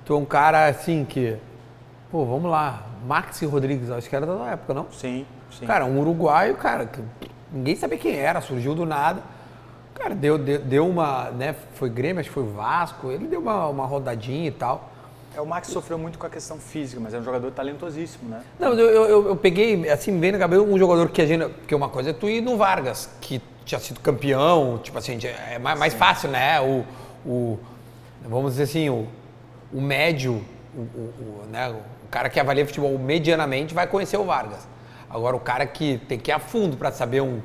tu é um cara assim que, pô, vamos lá, Maxi Rodrigues, acho que era da tua época, não? Sim, sim. Cara, um uruguaio, cara, que ninguém sabia quem era, surgiu do nada. Cara, deu, deu, deu uma, né, foi Grêmio, acho que foi Vasco, ele deu uma, uma rodadinha e tal. É, o Max sofreu muito com a questão física, mas é um jogador talentosíssimo, né? Não, eu, eu, eu peguei, assim, bem na cabeça, um jogador que a gente, porque uma coisa é tu ir no Vargas, que tinha sido campeão, tipo assim, é mais, mais fácil, né, o, o, vamos dizer assim, o, o médio, o, o, o, né, o cara que avalia futebol medianamente vai conhecer o Vargas. Agora, o cara que tem que ir a fundo para saber um...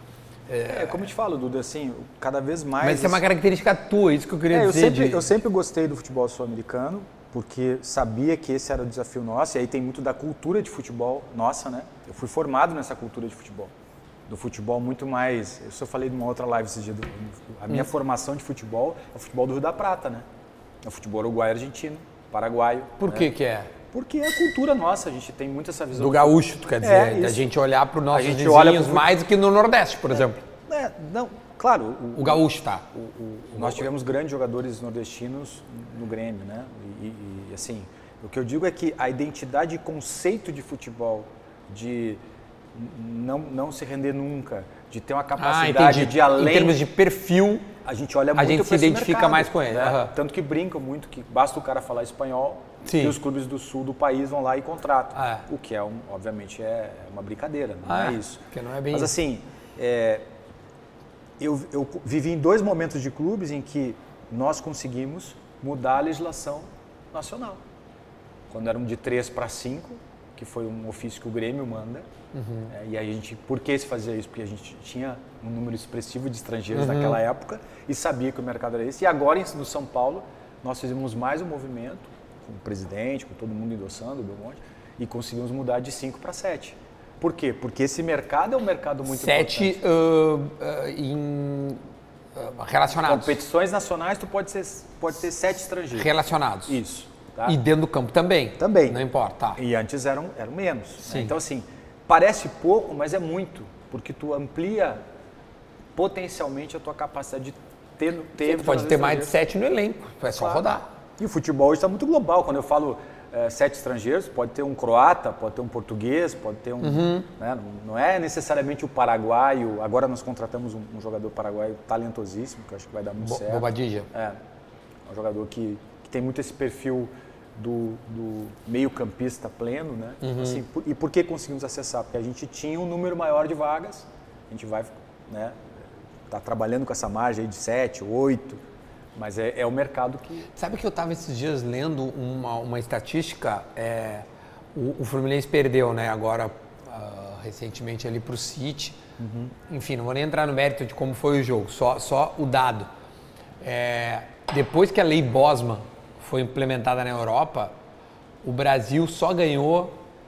É, é, como eu te falo, Duda, assim, cada vez mais... Mas isso é uma característica tua, isso que eu queria é, dizer. Eu sempre, de... eu sempre gostei do futebol sul-americano, porque sabia que esse era o desafio nosso, e aí tem muito da cultura de futebol nossa, né? Eu fui formado nessa cultura de futebol. Do futebol muito mais... Isso eu falei numa outra live esse dia. Do, a minha hum. formação de futebol é o futebol do Rio da Prata, né? É o futebol uruguaio, argentino, paraguaio. Por né? que que é? Porque é a cultura nossa, a gente tem muito essa visão... Do gaúcho, tu quer dizer? É, da gente olhar para os nossos vizinhos olha pro... mais do que no Nordeste, por é, exemplo. É, não, claro... O, o gaúcho, tá. O, o, o, nós tivemos grandes jogadores nordestinos no Grêmio, né? E, e, assim, o que eu digo é que a identidade e conceito de futebol, de não, não se render nunca, de ter uma capacidade ah, de além... Em termos de perfil... A gente olha muito a gente se identifica mercado, mais com ele. Né? Uhum. Tanto que brincam muito que basta o cara falar espanhol Sim. e os clubes do sul do país vão lá e contratam. Ah, é. O que, é um, obviamente, é uma brincadeira, não ah, é isso. Que não é bem Mas isso. assim, é, eu, eu vivi em dois momentos de clubes em que nós conseguimos mudar a legislação nacional. Quando eram de três para cinco, que foi um ofício que o Grêmio manda. Uhum. É, e aí a gente, por que se fazia isso? Porque a gente tinha um número expressivo de estrangeiros uhum. naquela época e sabia que o mercado era esse. E agora, no São Paulo, nós fizemos mais um movimento, com o presidente, com todo mundo endossando, o Belmonte, e conseguimos mudar de cinco para sete. Por quê? Porque esse mercado é um mercado muito sete, importante. Uh, uh, em uh, relacionados. Competições nacionais, tu pode ser, pode ter sete estrangeiros. Relacionados. Isso. Tá? E dentro do campo também. Também. Não importa. Tá. E antes eram, eram menos. Sim. Né? Então, assim, parece pouco, mas é muito, porque tu amplia potencialmente a tua capacidade de ter... ter Sim, pode ter mais de sete no elenco, é só claro. rodar. E o futebol hoje está muito global. Quando eu falo é, sete estrangeiros, pode ter um croata, pode ter um português, pode ter um... Uhum. Né? Não é necessariamente o paraguaio. Agora nós contratamos um, um jogador paraguaio talentosíssimo, que eu acho que vai dar muito Bo certo. Bobadilla. É, um jogador que, que tem muito esse perfil... do, do meio-campista pleno, né? Uhum. Assim, por, e por que conseguimos acessar? Porque a gente tinha um número maior de vagas, a gente vai, né, tá trabalhando com essa margem aí de sete, oito, mas é, é o mercado que... Sabe que eu estava esses dias lendo uma, uma estatística, é, o, o Fluminense perdeu, né, agora, uh, recentemente ali para o City, uhum. Enfim, não vou nem entrar no mérito de como foi o jogo, só, só o dado. É, depois que a Lei Bosman foi implementada na Europa, o Brasil só ganhou,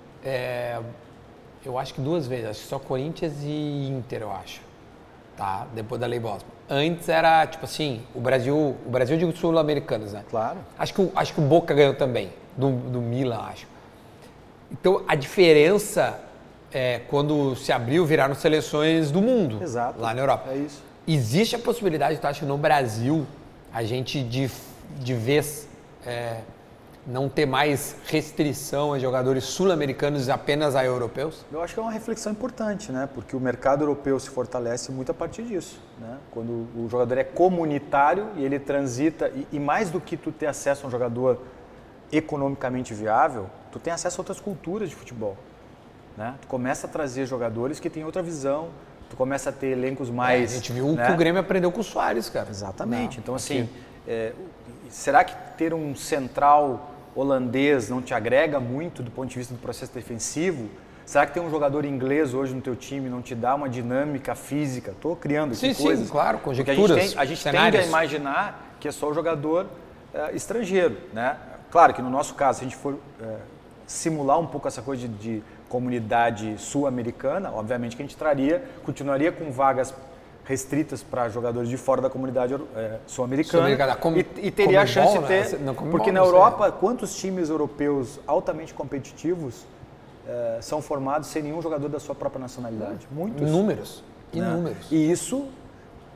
é, eu acho que duas vezes, acho que só Corinthians e Inter, eu acho, tá? Depois da Lei Bosman. Antes era, tipo assim, o Brasil, o Brasil de sul-americanos, né? Claro. Acho que, acho que o Boca ganhou também, do, do Milan, acho. Então, a diferença é quando se abriu, viraram seleções do mundo. Exato. Lá na Europa. É isso. Existe a possibilidade, tu acha, no Brasil, a gente de, de vez... É, não ter mais restrição a jogadores sul-americanos apenas a europeus? Eu acho que é uma reflexão importante, né? Porque o mercado europeu se fortalece muito a partir disso, né? Quando o jogador é comunitário e ele transita, e, e mais do que tu ter acesso a um jogador economicamente viável, tu tem acesso a outras culturas de futebol, né? Tu começa a trazer jogadores que têm outra visão, tu começa a ter elencos mais... É, a gente viu né? que o Grêmio aprendeu com o Soares, cara. Exatamente. Não, então, assim... É, será que ter um central holandês não te agrega muito do ponto de vista do processo defensivo? Será que ter um jogador inglês hoje no teu time não te dá uma dinâmica física? Estou criando aqui sim, coisas. Sim, claro, conjecturas, Porque a gente, tem, a gente tende a imaginar que é só o jogador é, estrangeiro, né? Claro que no nosso caso, se a gente for é, simular um pouco essa coisa de, de comunidade sul-americana, obviamente que a gente traria, continuaria com vagas restritas para jogadores de fora da comunidade é, sul-americana Sul e, e teria a chance bom, de ter, né? porque na Europa, quantos times europeus altamente competitivos é, são formados sem nenhum jogador da sua própria nacionalidade? Muitos. Inúmeros, Né? inúmeros. E isso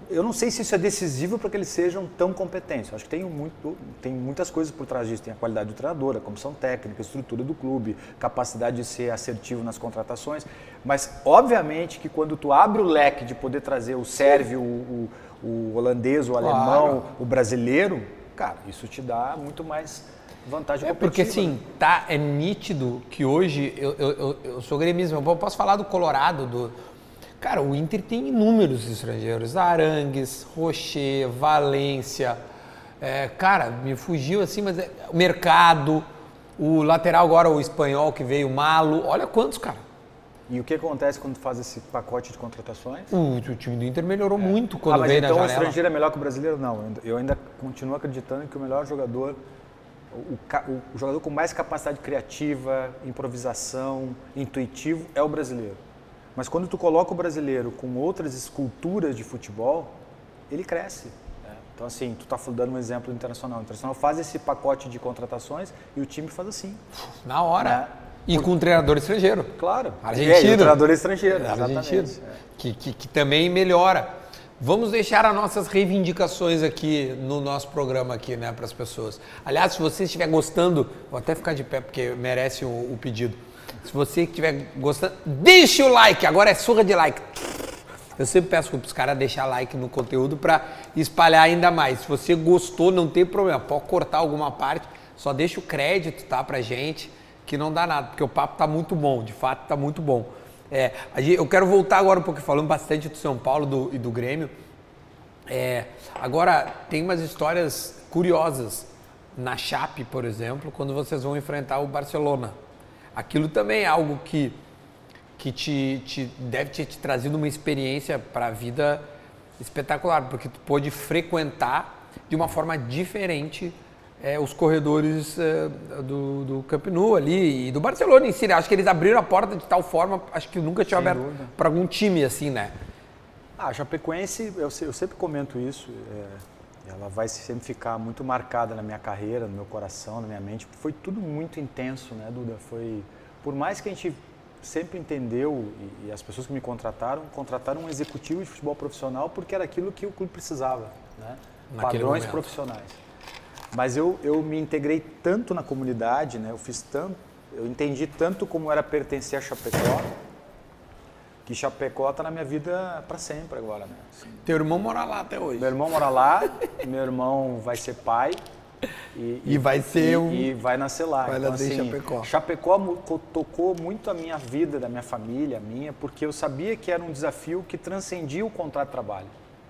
eu não sei se isso é decisivo para que eles sejam tão competentes. Eu acho que tem, muito, tem muitas coisas por trás disso. Tem a qualidade do treinador, a comissão técnica, a estrutura do clube, capacidade de ser assertivo nas contratações. Mas, obviamente, que quando tu abre o leque de poder trazer o sérvio, o, o, o holandês, o alemão, claro. o brasileiro, cara, isso te dá muito mais vantagem é competitiva. Porque, assim, tá, é nítido que hoje, eu, eu, eu, eu sou gremista, eu posso falar do Colorado, do... Cara, o Inter tem inúmeros estrangeiros, Arangues, Rocher, Valência, é, cara, me fugiu assim, mas é, o Mercado, o lateral agora, o espanhol que veio, Malo, olha quantos, cara. E o que acontece quando faz esse pacote de contratações? O, o time do Inter melhorou é. muito quando ah, mas veio então na janela. janela. O estrangeiro é melhor que o brasileiro? Não, eu ainda continuo acreditando que o melhor jogador, o, o, o jogador com mais capacidade criativa, improvisação, intuitivo, é o brasileiro. Mas quando tu coloca o brasileiro com outras esculturas de futebol, ele cresce. Né? Então, assim, tu tá dando um exemplo do Internacional. O Internacional faz esse pacote de contratações e o time faz assim. Na hora. Né? E com um treinador estrangeiro. Claro. Argentino. É, e o treinador estrangeiro, exatamente. Argentino. Que, que, que também melhora. Vamos deixar as nossas reivindicações aqui no nosso programa aqui, né, para as pessoas. Aliás, se você estiver gostando, vou até ficar de pé porque merece o, o pedido. Se você estiver gostando, deixa o like, agora é surra de like. Eu sempre peço para os caras deixar like no conteúdo para espalhar ainda mais. Se você gostou, não tem problema, pode cortar alguma parte, só deixa o crédito, tá, pra gente, que não dá nada, porque o papo tá muito bom, de fato tá muito bom. É, eu quero voltar agora um pouco, falando bastante do São Paulo do, e do Grêmio. É, agora, tem umas histórias curiosas na Chape, por exemplo, quando vocês vão enfrentar o Barcelona. Aquilo também é algo que, que te, te deve ter te trazido uma experiência para a vida espetacular, porque tu pôde frequentar de uma forma diferente é, os corredores é, do, do Camp Nou ali e do Barcelona em si. Né? Acho que eles abriram a porta de tal forma, acho que nunca tinha aberto para algum time assim, né? Ah, a Chapecoense, eu, eu sempre comento isso, é, ela vai sempre ficar muito marcada na minha carreira, no meu coração, na minha mente. Foi tudo muito intenso, né, Duda? Foi, por mais que a gente sempre entendeu, e, e as pessoas que me contrataram, contrataram um executivo de futebol profissional porque era aquilo que o clube precisava, né? Padrões momento. profissionais. Mas eu, eu me integrei tanto na comunidade, né? Eu fiz tanto, eu entendi tanto como era pertencer a Chapecó, que Chapecó está na minha vida para sempre agora, né? Assim, teu irmão mora lá até hoje. Meu irmão mora lá, meu irmão vai ser pai e, e vai ser e, um... e vai nascer lá. Vai então, nascer assim, Chapecó. Chapecó tocou muito a minha vida, da minha família, a minha, porque eu sabia que era um desafio que transcendia o contrato de trabalho,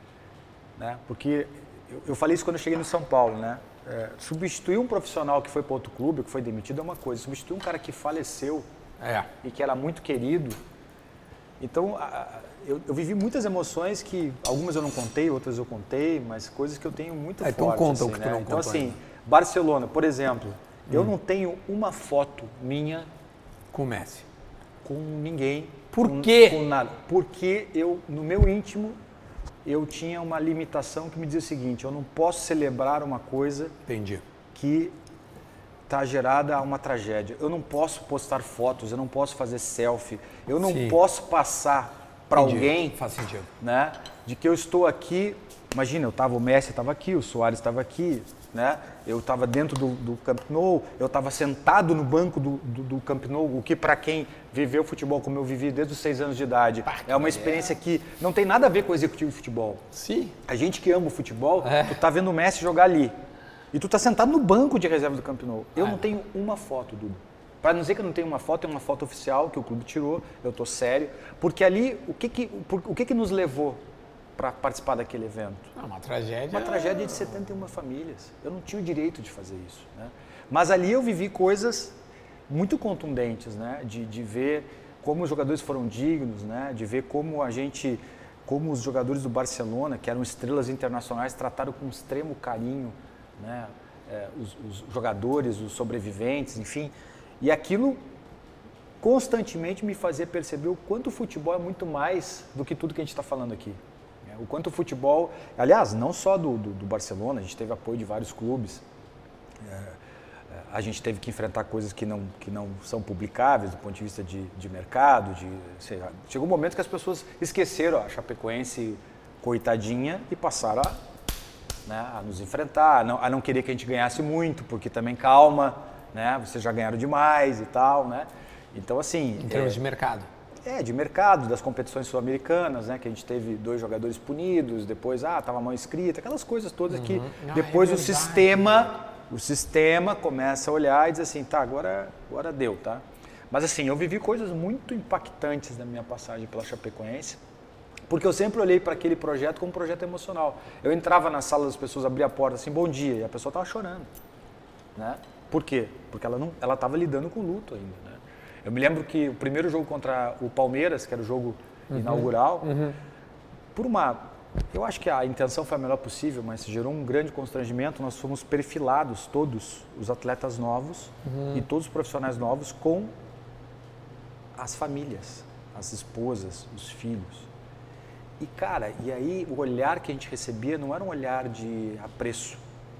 né? Porque eu, eu falei isso quando eu cheguei no São Paulo, né? É, substituir um profissional que foi para outro clube, que foi demitido, é uma coisa. Substituir um cara que faleceu é. e que era muito querido. Então, eu, eu vivi muitas emoções que algumas eu não contei, outras eu contei, mas coisas que eu tenho muito é, fortes. Então conta assim, o que né? tu não Então, contou assim, ainda. Barcelona, por exemplo, hum. eu não tenho uma foto minha com o Messi. Com ninguém. Por com, quê? Com nada. Porque eu, no meu íntimo, eu tinha uma limitação que me dizia o seguinte: eu não posso celebrar uma coisa Entendi. que está gerada a uma tragédia. Eu não posso postar fotos, eu não posso fazer selfie, eu não Sim. posso passar para alguém, faz sentido, né, de que eu estou aqui. Imagina, eu tava, o Messi estava aqui, o Suárez estava aqui, né? Eu estava dentro do, do Camp Nou, eu estava sentado no banco do, do, do Camp Nou, o que para quem viveu futebol como eu vivi desde os seis anos de idade, Pá, é uma experiência é. que não tem nada a ver com o executivo de futebol. Sim. A gente que ama o futebol, é. tu tá vendo o Messi jogar ali. E tu tá sentado no banco de reserva do Camp Nou. Eu ah, não tenho uma foto, Dudu. Para não dizer que eu não tenho uma foto, é uma foto oficial que o clube tirou, eu tô sério. Porque ali, o que que, o que, que nos levou para participar daquele evento? Ah, uma tragédia. Uma tragédia de setenta e uma famílias. Eu não tinha o direito de fazer isso, né? Mas ali eu vivi coisas muito contundentes, né? De, de ver como os jogadores foram dignos, né? De ver como a gente, como os jogadores do Barcelona, que eram estrelas internacionais, trataram com extremo carinho, né? É, os, os jogadores, os sobreviventes, enfim. E aquilo constantemente me fazia perceber o quanto o futebol é muito mais do que tudo que a gente está falando aqui. O quanto o futebol, aliás, não só do, do, do Barcelona, a gente teve apoio de vários clubes, é, a gente teve que enfrentar coisas que não, que não são publicáveis do ponto de vista de, de mercado, de, sei lá. Chegou um momento que as pessoas esqueceram a Chapecoense coitadinha e passaram a, né, a nos enfrentar, a não, a não querer que a gente ganhasse muito, porque também calma, né, vocês já ganharam demais e tal, né? Então, assim... Em termos é, de mercado. É, de mercado, das competições sul-americanas, né, que a gente teve dois jogadores punidos, depois, ah, tava mal escrita, aquelas coisas todas uhum. que ah, depois é o sistema, o sistema começa a olhar e diz assim, tá, agora, agora deu, tá? Mas assim, eu vivi coisas muito impactantes na minha passagem pela Chapecoense, porque eu sempre olhei para aquele projeto como um projeto emocional. Eu entrava na sala das pessoas, abria a porta assim, bom dia, e a pessoa estava chorando, né? Por quê? Porque ela não, ela estava lidando com luto ainda, né? Eu me lembro que o primeiro jogo contra o Palmeiras, que era o jogo uhum. inaugural, uhum. por uma... Eu acho que a intenção foi a melhor possível, mas gerou um grande constrangimento. Nós fomos perfilados, todos os atletas novos uhum. e todos os profissionais novos, com as famílias, as esposas, os filhos. E, cara, e aí o olhar que a gente recebia não era um olhar de apreço,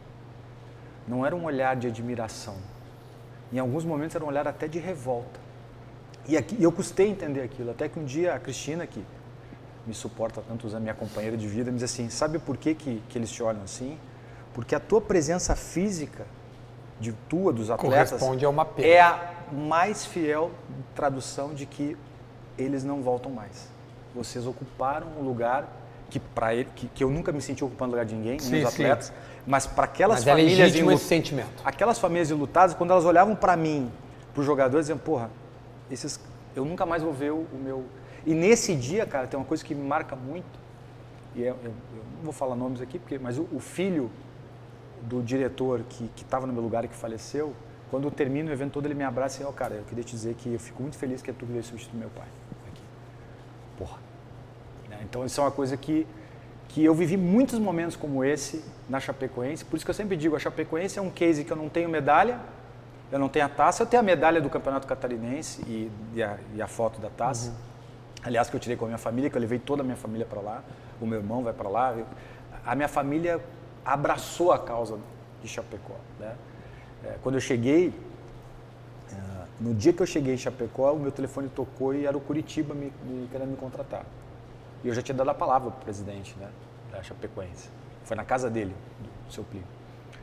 não era um olhar de admiração. Em alguns momentos era um olhar até de revolta. E, aqui, e eu custei entender aquilo, até que um dia a Cristina, que me suporta há tantos anos, minha companheira de vida, me diz assim, sabe por que, que, que eles te olham assim? Porque a tua presença física, de tua, dos atletas, corresponde a uma pena. É a mais fiel tradução de que eles não voltam mais. Vocês ocuparam um lugar que, pra ele, que, que eu nunca me senti ocupando lugar de ninguém, sim, nem os atletas, sim. mas para aquelas mas famílias... Mas é legítimo esse sentimento. Aquelas famílias enlutadas, quando elas olhavam para mim, para os jogadores, diziam, porra, esses, eu nunca mais vou ver o, o meu... E nesse dia, cara, tem uma coisa que me marca muito, e eu, eu, eu não vou falar nomes aqui, porque, mas o, o filho do diretor que estava no meu lugar e que faleceu, quando eu termino o evento todo, ele me abraça e ó, oh, cara, eu queria te dizer que eu fico muito feliz que é tu que veio substituir meu pai. Aqui. Porra. Então, isso é uma coisa que, que eu vivi muitos momentos como esse na Chapecoense, por isso que eu sempre digo, a Chapecoense é um case que eu não tenho medalha, eu não tenho a taça, eu tenho a medalha do Campeonato Catarinense e, e, a, e a foto da taça. Uhum. Aliás, que eu tirei com a minha família, que eu levei toda a minha família para lá, o meu irmão vai para lá. Eu, a minha família abraçou a causa de Chapecó, né? É, quando eu cheguei, é, no dia que eu cheguei em Chapecó, o meu telefone tocou e era o Curitiba me, me, querendo me contratar. E eu já tinha dado a palavra para o presidente, né, da Chapecoense. Foi na casa dele, do seu Plínio.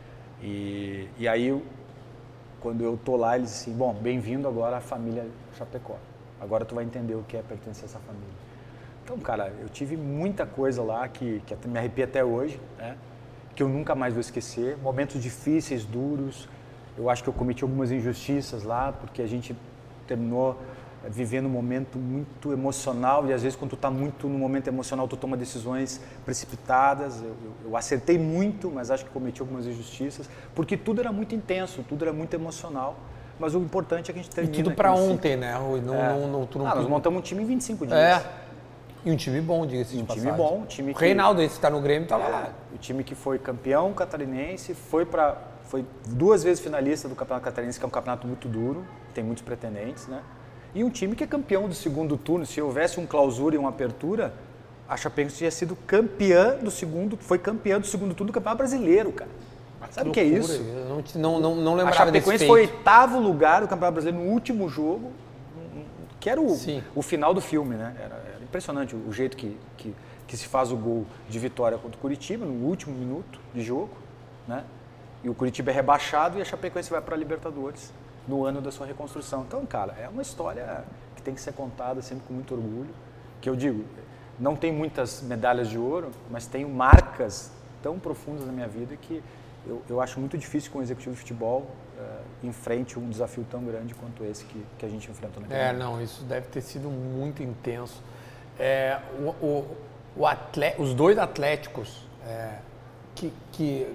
E, e aí, eu, quando eu tô lá, ele disse assim, bom, bem-vindo agora à família Chapecó. Agora tu vai entender o que é pertencer a essa família. Então, cara, eu tive muita coisa lá que, que me arrepia até hoje, né? Que eu nunca mais vou esquecer. Momentos difíceis, duros. Eu acho que eu cometi algumas injustiças lá, porque a gente terminou vivendo um momento muito emocional e às vezes quando tu está muito no momento emocional, tu toma decisões precipitadas. Eu, eu, eu acertei muito, mas acho que cometi algumas injustiças, porque tudo era muito intenso, tudo era muito emocional. Mas o importante é que a gente termina... E tudo para ontem, né, Rui? Não, é. não, não, tu não, ah, nós montamos um time em vinte e cinco dias. É. E um time bom, diga-se de um passagem. Um time bom. Um time que... O Reinaldo, esse que está no Grêmio, estava é, lá. O time que foi campeão catarinense, foi, pra, foi duas vezes finalista do Campeonato Catarinense, que é um campeonato muito duro, tem muitos pretendentes, né? E um time que é campeão do segundo turno. Se houvesse um clausura e uma apertura, a Chapecoense tinha sido campeã do segundo, foi campeã do segundo turno do Campeonato Brasileiro, cara. Sabe o que é isso? Eu não, não, não lembrava a Chapecoense foi oitavo lugar do Campeonato Brasileiro no último jogo, que era o, o final do filme, né? Era, era impressionante o jeito que, que, que se faz o gol de vitória contra o Curitiba, no último minuto de jogo, né? E o Curitiba é rebaixado e a Chapecoense vai para a Libertadores no ano da sua reconstrução. Então, cara, é uma história que tem que ser contada sempre com muito orgulho, que eu digo, não tem muitas medalhas de ouro, mas tenho marcas tão profundas na minha vida que eu, eu acho muito difícil que um executivo de futebol uh, enfrente um desafio tão grande quanto esse que, que a gente enfrentou naquele É, momento. não, isso deve ter sido muito intenso. É, o, o, o atleta, os dois atléticos, é, que, que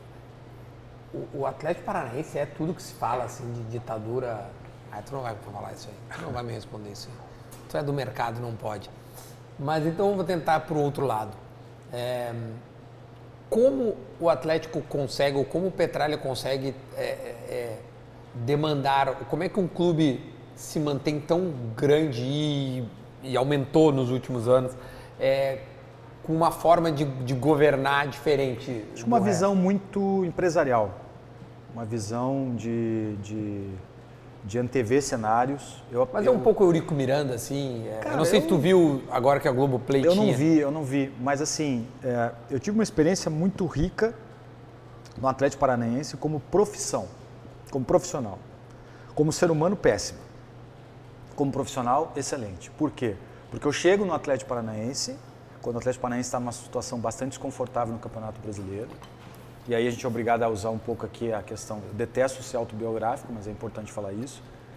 o, o Atlético Paranaense é tudo que se fala assim de ditadura. Ah, tu não vai falar isso aí, tu não vai me responder isso aí. Tu é do mercado, não pode. Mas então eu vou tentar para o outro lado. É, como o Atlético consegue, ou como o Petralha consegue é, é, demandar, como é que um clube se mantém tão grande e, e aumentou nos últimos anos, é, com uma forma de, de governar diferente? Acho uma visão muito empresarial, uma visão de, de, de antever cenários. Eu, Mas eu, é um pouco Eurico Miranda, assim. É, cara, eu não sei eu, se tu viu agora que a Globoplay eu tinha. Eu não vi, eu não vi. Mas assim, é, eu tive uma experiência muito rica no Atlético Paranaense como profissão, como profissional. Como ser humano, péssimo. Como profissional, excelente. Por quê? Porque eu chego no Atlético Paranaense, quando o Atlético Paranaense está numa situação bastante desconfortável no Campeonato Brasileiro. E aí a gente é obrigado a usar um pouco aqui a questão, eu detesto ser autobiográfico, mas é importante falar isso.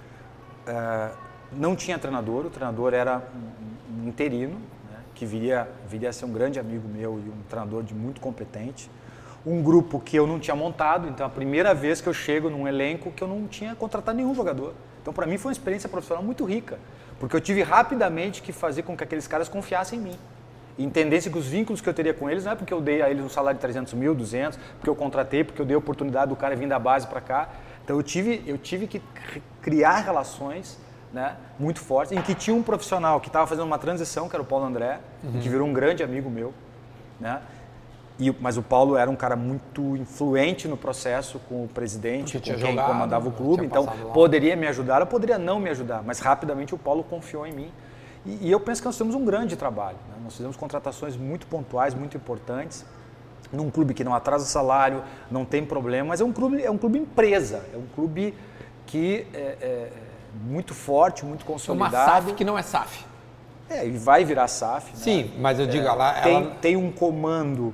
É, não tinha treinador, o treinador era um, um interino, né, que viria, viria a ser um grande amigo meu e um treinador de muito competente. Um grupo que eu não tinha montado, então a primeira vez que eu chego num elenco que eu não tinha contratado nenhum jogador. Então para mim foi uma experiência profissional muito rica, porque eu tive rapidamente que fazer com que aqueles caras confiassem em mim. E entendessem que os vínculos que eu teria com eles não é porque eu dei a eles um salário de trezentos mil, duzentos, porque eu contratei, porque eu dei a oportunidade do cara vir da base para cá. Então eu tive, eu tive que criar relações, né, muito fortes, em que tinha um profissional que estava fazendo uma transição, que era o Paulo André, uhum. que virou um grande amigo meu, né? E, mas o Paulo era um cara muito influente no processo com o presidente, com quem jogado, comandava o clube, então poderia me ajudar ou poderia não me ajudar, mas rapidamente o Paulo confiou em mim. E, e eu penso que nós temos um grande trabalho, né? Nós fizemos contratações muito pontuais, muito importantes, num clube que não atrasa salário, não tem problema, mas é um clube, é um clube empresa, é um clube que é, é muito forte, muito consolidado. É uma S A F que não é S A F. É, e vai virar S A F. Sim, né? Mas eu digo, é, ela, tem, ela... tem um comando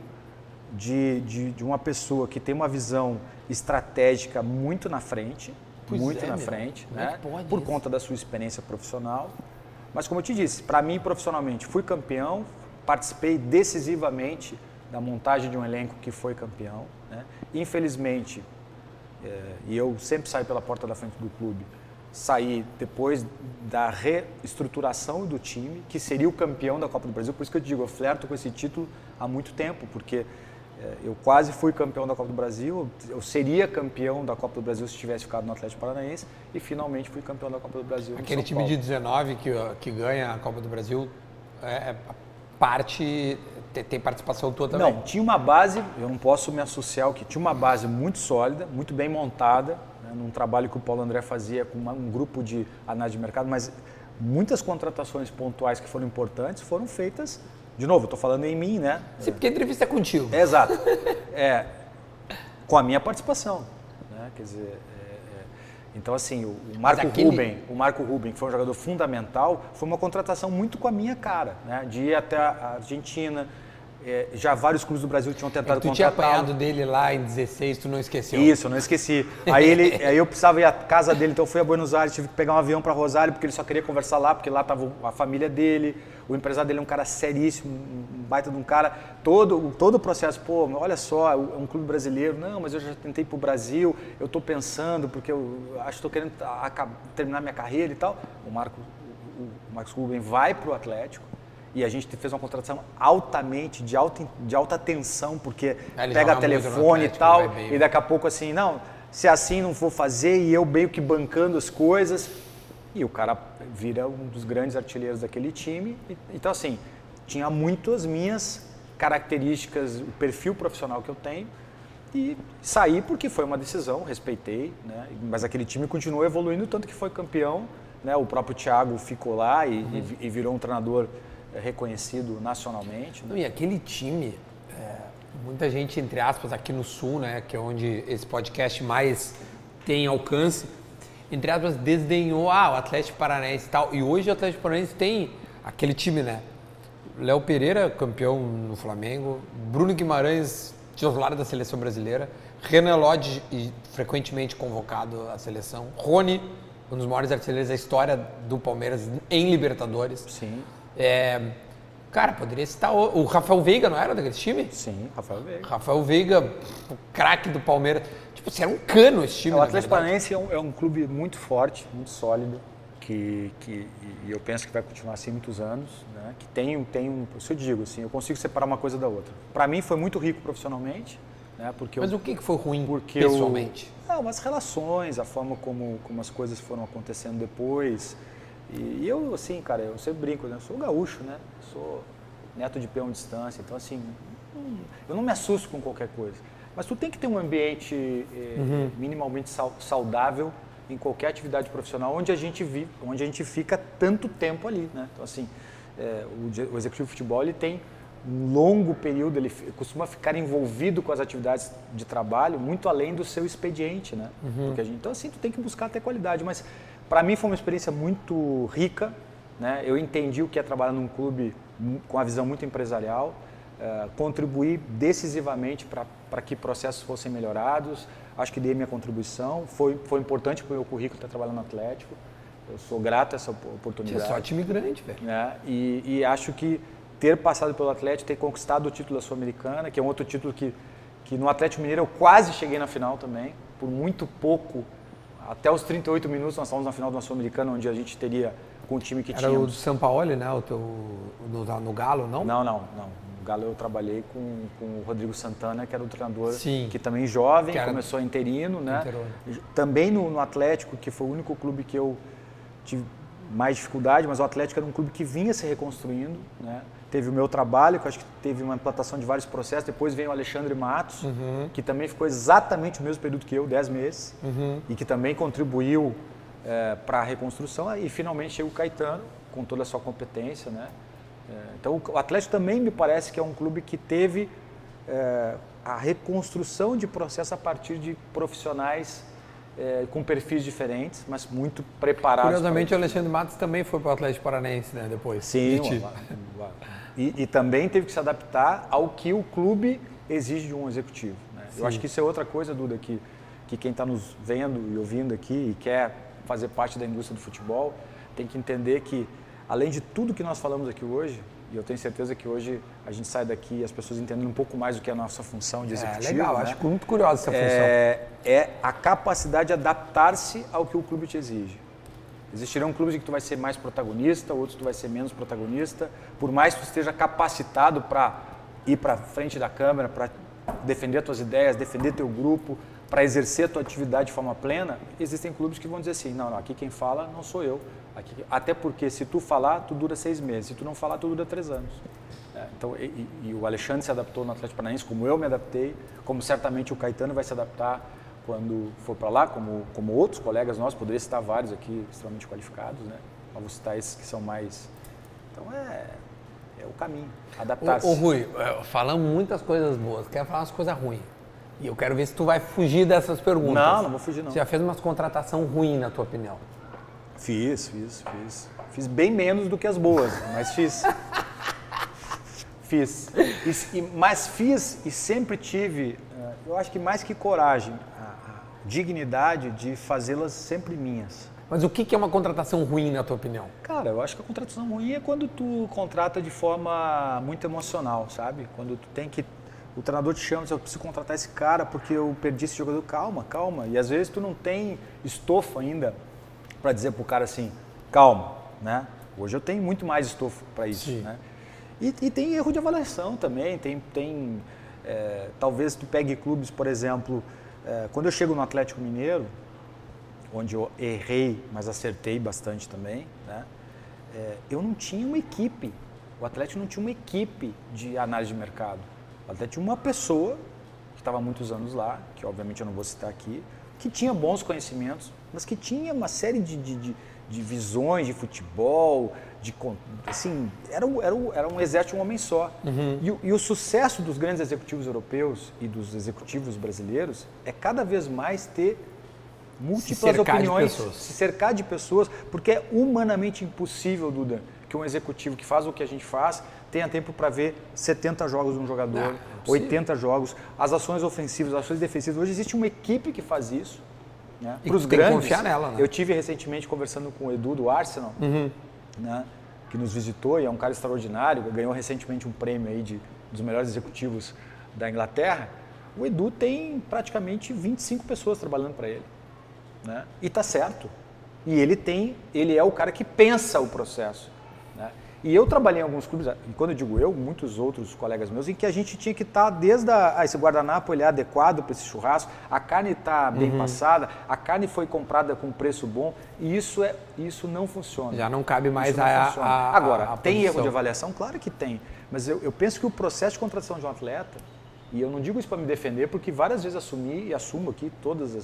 de, de, de uma pessoa que tem uma visão estratégica muito na frente, pois muito é, na meu. frente, né? Por isso? Conta da sua experiência profissional. Mas como eu te disse, para mim profissionalmente fui campeão, participei decisivamente da montagem de um elenco que foi campeão, né? Infelizmente, é, e eu sempre saio pela porta da frente do clube, saí depois da reestruturação do time, que seria o campeão da Copa do Brasil, por isso que eu digo, eu flerto com esse título há muito tempo, porque é, eu quase fui campeão da Copa do Brasil, eu seria campeão da Copa do Brasil se tivesse ficado no Atlético Paranaense e finalmente fui campeão da Copa do Brasil. Aquele time de dezenove que, que ganha a Copa do Brasil, é, parte, tem participação tua também? Não, tinha uma base, eu não posso me associar ao que tinha uma base muito sólida, muito bem montada, né, num trabalho que o Paulo André fazia com uma, um grupo de análise de mercado, mas muitas contratações pontuais que foram importantes foram feitas. De novo, estou falando em mim, né? Sim, porque a entrevista é contigo. É, exato. É, com a minha participação, né? Quer dizer, é, é, então assim, o, o Marco aquele... Ruben, o Marco Ruben, que foi um jogador fundamental, foi uma contratação muito com a minha cara, né? De ir até a Argentina, é, já vários clubes do Brasil tinham tentado contratá-lo. Tu tinha apanhado dele lá em dezesseis, tu não esqueceu? Isso, eu não esqueci. Aí, ele, aí eu precisava ir à casa dele, então eu fui a Buenos Aires, tive que pegar um avião para Rosário, porque ele só queria conversar lá, porque lá estava a família dele. O empresário dele é um cara seríssimo, um baita de um cara. Todo, todo o processo, pô, olha só, é um clube brasileiro. Não, mas eu já tentei ir para o Brasil, eu estou pensando, porque eu acho que estou querendo terminar minha carreira e tal. O, Marco, o, o Marcos Ruben vai para o Atlético e a gente fez uma contratação altamente, de alta, de alta tensão, porque pega telefone Atlético, e tal, e daqui a pouco assim, não, se é assim não vou fazer, e eu meio que bancando as coisas. E o cara vira um dos grandes artilheiros daquele time. Então, assim, tinha muito as minhas características, o perfil profissional que eu tenho. E saí porque foi uma decisão, respeitei, né? Mas aquele time continuou evoluindo, tanto que foi campeão, né? O próprio Thiago ficou lá e, uhum. e, e virou um treinador reconhecido nacionalmente. Né? E aquele time, é, muita gente, entre aspas, aqui no Sul, né? Que é onde esse podcast mais tem alcance, entre aspas, desdenhou ah, o Atlético Paranaense e tal. E hoje o Atlético Paranaense tem aquele time, né? Léo Pereira, campeão no Flamengo. Bruno Guimarães, titular da seleção brasileira. Renan Lodge, frequentemente convocado à seleção. Rony, um dos maiores artilheiros da história do Palmeiras em Libertadores. Sim. É, cara, poderia citar o, o Rafael Veiga, não era daquele time? Sim, Rafael Veiga. Rafael Veiga, o craque do Palmeiras. Tipo, assim, era um cano esse time. O Atlético Paranaense é um, é um clube muito forte, muito sólido, que, que e eu penso que vai continuar assim muitos anos, né? Que tem, tem um, isso eu digo assim, eu consigo separar uma coisa da outra. Para mim foi muito rico profissionalmente, né? Porque Mas eu, o que foi ruim porque pessoalmente? Eu, não, as relações, a forma como, como as coisas foram acontecendo depois. E, e eu, assim, cara, eu sempre brinco, né? Eu sou gaúcho, né? Eu sou neto de peão de distância, então assim, não, eu não me assusto com qualquer coisa. Mas tu tem que ter um ambiente eh, uhum. minimamente saudável em qualquer atividade profissional onde a gente vive, onde a gente fica tanto tempo ali, né? Então assim, é, o, o executivo de futebol ele tem um longo período, ele costuma ficar envolvido com as atividades de trabalho muito além do seu expediente, né? Uhum. Porque a gente, então assim, tu tem que buscar até qualidade, mas para mim foi uma experiência muito rica, né? Eu entendi o que é trabalhar num clube com a visão muito empresarial, uh, contribuí decisivamente para que processos fossem melhorados, acho que dei minha contribuição, foi, foi importante para o meu currículo estar trabalhando no Atlético, eu sou grato a essa oportunidade. É só time grande, velho. Né? E, e acho que ter passado pelo Atlético, ter conquistado o título da Sul-Americana, que é um outro título que, que no Atlético Mineiro eu quase cheguei na final também, por muito pouco, até os trinta e oito minutos nós estávamos na final da Sul-Americana, onde a gente teria com o time que Era tínhamos. o do Sampaoli, né? O teu, no, no Galo, não? Não, não, não. No Galo eu trabalhei com, com o Rodrigo Santana, que era o treinador Sim. que também jovem, que começou interino, né? Interino. Também no, no Atlético, que foi o único clube que eu tive mais dificuldade, mas o Atlético era um clube que vinha se reconstruindo, né? Teve o meu trabalho, que eu acho que teve uma implantação de vários processos. Depois veio o Alexandre Matos, uhum. que também ficou exatamente o mesmo período que eu, dez meses, uhum. e que também contribuiu é, para a reconstrução. E finalmente chega o Caetano, com toda a sua competência, né? É, então o Atlético também me parece que é um clube que teve é, a reconstrução de processo a partir de profissionais é, com perfis diferentes, mas muito preparados. Curiosamente, o Alexandre Matos também foi para o Atlético Paranaense, né? Depois. Sim, e, e também teve que se adaptar ao que o clube exige de um executivo. Né? Eu acho que isso é outra coisa, Duda, que, que quem está nos vendo e ouvindo aqui e quer fazer parte da indústria do futebol tem que entender que, além de tudo que nós falamos aqui hoje, e eu tenho certeza que hoje a gente sai daqui e as pessoas entendem um pouco mais do que é a nossa função de executivo. É legal, né? acho muito curiosa essa função. É, é a capacidade de adaptar-se ao que o clube te exige. Existirão clubes em que tu vai ser mais protagonista, outros tu vai ser menos protagonista. Por mais que tu esteja capacitado para ir para frente da câmera, para defender as tuas ideias, defender teu grupo, para exercer a tua atividade de forma plena, existem clubes que vão dizer assim, não, não, aqui quem fala não sou eu. Aqui, até porque se tu falar, tu dura seis meses. Se tu não falar, tu dura três anos. É, então, e, e, e o Alexandre se adaptou no Atlético Paranaense, como eu me adaptei, como certamente o Caetano vai se adaptar quando for para lá, como, como outros colegas nossos, poderia citar vários aqui extremamente qualificados, né? Mas vou citar esses que são mais... Então, é, é o caminho, adaptar-se. Ô, ô Rui, falamos muitas coisas boas, quero falar umas coisas ruins. E eu quero ver se tu vai fugir dessas perguntas. Não, não vou fugir, não. Você já fez umas contratação ruim, na tua opinião? Fiz, fiz, fiz. Fiz bem menos do que as boas, mas fiz. Fiz. E, e, mas fiz e sempre tive, eu acho que mais que coragem, a, a dignidade de fazê-las sempre minhas. Mas o que é uma contratação ruim, na tua opinião? Cara, eu acho que a contratação ruim é quando tu contrata de forma muito emocional, sabe? Quando tu tem que... O treinador te chama, eu preciso contratar esse cara porque eu perdi esse jogador. Calma, calma. E às vezes tu não tem estofo ainda para dizer pro cara assim, calma, né? Hoje eu tenho muito mais estofo para isso, Sim. né? E, e tem erro de avaliação também, tem, tem é, talvez tu pegue clubes, por exemplo, é, quando eu chego no Atlético Mineiro, onde eu errei, mas acertei bastante também, né? É, eu não tinha uma equipe, o Atlético não tinha uma equipe de análise de mercado. O Atlético tinha uma pessoa que estava há muitos anos lá, que obviamente eu não vou citar aqui, que tinha bons conhecimentos, mas que tinha uma série de, de, de, de visões de futebol, de, assim, era, era, era um exército, um homem só. Uhum. E, e o sucesso dos grandes executivos europeus e dos executivos brasileiros é cada vez mais ter múltiplas opiniões, se cercar de pessoas, porque é humanamente impossível, Duda, que um executivo que faz o que a gente faz tenha tempo para ver setenta jogos de um jogador, não, não oitenta jogos, as ações ofensivas, as ações defensivas. Hoje existe uma equipe que faz isso. Né? Para os grandes, confiar nela, né? Eu tive recentemente conversando com o Edu do Arsenal, uhum. né? Que nos visitou e é um cara extraordinário, ganhou recentemente um prêmio aí de, dos melhores executivos da Inglaterra. O Edu tem praticamente vinte e cinco pessoas trabalhando para ele. Né? E está certo. E ele tem, ele é o cara que pensa o processo. Né? E eu trabalhei em alguns clubes, e quando eu digo eu, muitos outros colegas meus, em que a gente tinha que estar tá desde a, ah, esse guardanapo ele é adequado para esse churrasco, a carne está bem uhum. passada, a carne foi comprada com preço bom, e isso, é, isso não funciona. Já não cabe mais não a, a, a Agora, a, a tem posição. Erro de avaliação? Claro que tem, mas eu, eu penso que o processo de contratação de um atleta, e eu não digo isso para me defender, porque várias vezes assumi e assumo aqui todas as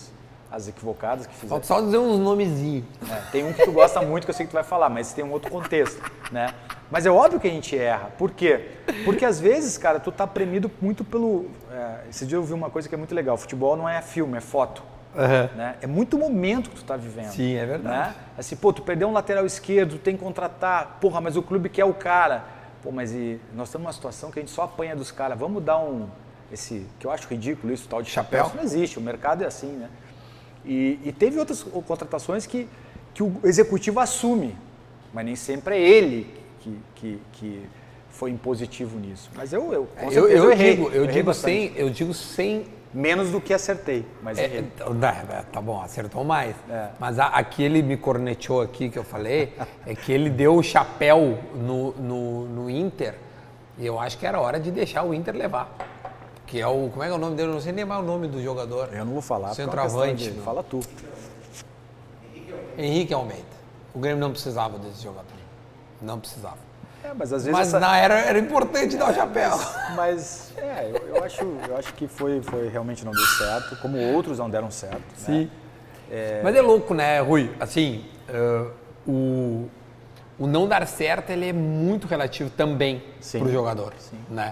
as equivocadas que fizeram. Falta só dizer uns nomezinhos. É, tem um que tu gosta muito que eu sei que tu vai falar, mas tem um outro contexto, né? Mas é óbvio que a gente erra. Por quê? Porque às vezes, cara, tu tá premido muito pelo... É, esse dia eu vi uma coisa que é muito legal. Futebol não é filme, é foto. Uhum. Né? É muito momento que tu tá vivendo. Sim, é verdade. Né? Assim, pô, tu perdeu um lateral esquerdo, tu tem que contratar. Porra, mas o clube quer o cara. Pô, mas e nós estamos numa situação que a gente só apanha dos caras. Vamos dar um... Esse, que eu acho ridículo isso, tal de chapéu. Isso não existe, o mercado é assim, né? E, e teve outras contratações que, que o executivo assume, mas nem sempre é ele que, que, que foi impositivo nisso. Mas eu, eu com certeza eu, eu, eu errei. Digo, eu, eu errei digo sem, eu digo sem... Menos do que acertei, mas é, errei. É, tá bom, acertou mais. É. Mas a, aqui ele me corneteou aqui, que eu falei, é que ele deu o chapéu no, no, no Inter e eu acho que era hora de deixar o Inter levar. Que é o... Como é que é o nome dele? Eu não sei nem mais o nome do jogador. Eu não vou falar. Centroavante. É de, fala tu. Henrique Almeida. O Grêmio não precisava desse jogador. Não precisava. É, mas às vezes mas essa... na era era importante dar o chapéu. Mas, mas é, eu, eu, acho, eu acho que foi, foi realmente não deu certo, como outros não deram certo. Sim. Né? É... Mas é louco, né, Rui? Assim, uh, o, o não dar certo ele é muito relativo também para o jogador. Sim. Né?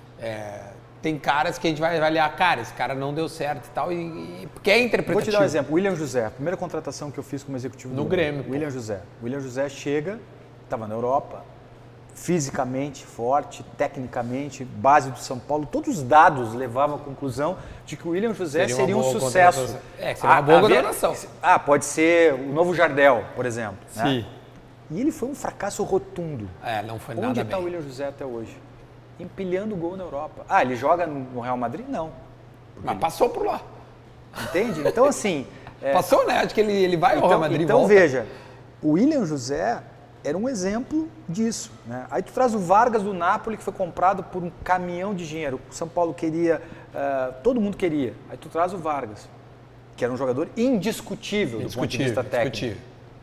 É, tem caras que a gente vai avaliar, cara, esse cara não deu certo e tal, e, e porque é interpretativo. Vou te dar um exemplo. William José, a primeira contratação que eu fiz como executivo no do Grêmio. Grêmio. William José. William José chega, estava na Europa, fisicamente forte, tecnicamente, base do São Paulo, todos os dados levavam à conclusão de que o William José seria, seria um sucesso. É, seria uma boa contratação. Ah, pode ser o novo Jardel, por exemplo. Sim. Né? E ele foi um fracasso rotundo. É, não foi nada Onde bem. está o William José até hoje? Empilhando gol na Europa. Ah, ele joga no Real Madrid? Não. Mas ele... passou por lá. Entende? Então, assim... É... Passou, né? Acho que ele, ele vai então, ao Real Madrid. Então, volta. veja, o William José era um exemplo disso. Né? Aí tu traz o Vargas do Napoli, que foi comprado por um caminhão de dinheiro. O São Paulo queria, uh, todo mundo queria. Aí tu traz o Vargas, que era um jogador indiscutível, indiscutível do ponto de vista técnico.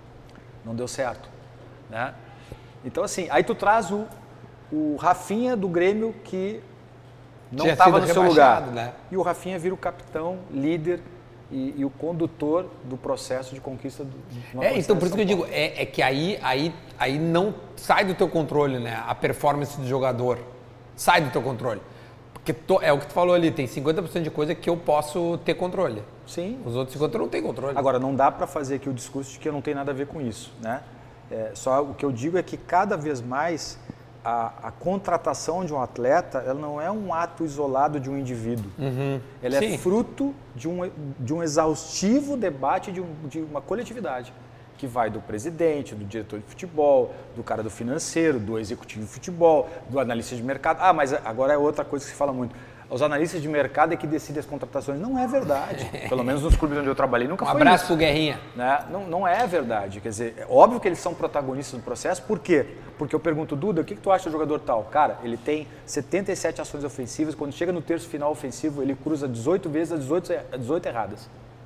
Não deu certo. Né? Então, assim, aí tu traz o, o Rafinha do Grêmio, que não estava no seu lugar. Né? E o Rafinha vira o capitão, líder e, e o condutor do processo de conquista do, de uma É, então por isso que eu digo, é, é que aí, aí, aí não sai do teu controle, né? A performance do jogador sai do teu controle. Porque to, é o que tu falou ali, tem cinquenta por cento de coisa que eu posso ter controle. Sim. Os outros cinquenta por cento eu não tenho controle. Agora, não dá para fazer aqui o discurso de que eu não tenho nada a ver com isso, né? É, só o que eu digo é que cada vez mais a, a contratação de um atleta, ela não é um ato isolado de um indivíduo. Uhum. Ela Sim. é fruto de um, de um exaustivo debate de, um, de uma coletividade, que vai do presidente, do diretor de futebol, do cara do financeiro, do executivo de futebol, do analista de mercado. Ah, mas agora é outra coisa que se fala muito. Os analistas de mercado é que decidem as contratações. Não é verdade. Pelo menos nos clubes onde eu trabalhei nunca um foi abraço isso. pro Guerrinha. Né? Não, não é verdade. Quer dizer, é óbvio que eles são protagonistas do processo. Por quê? Porque eu pergunto, Duda, o que, que tu acha do jogador tal? Cara, ele tem setenta e sete ações ofensivas. Quando chega no terço final ofensivo, ele cruza dezoito vezes, as dezoito, dezoito erradas.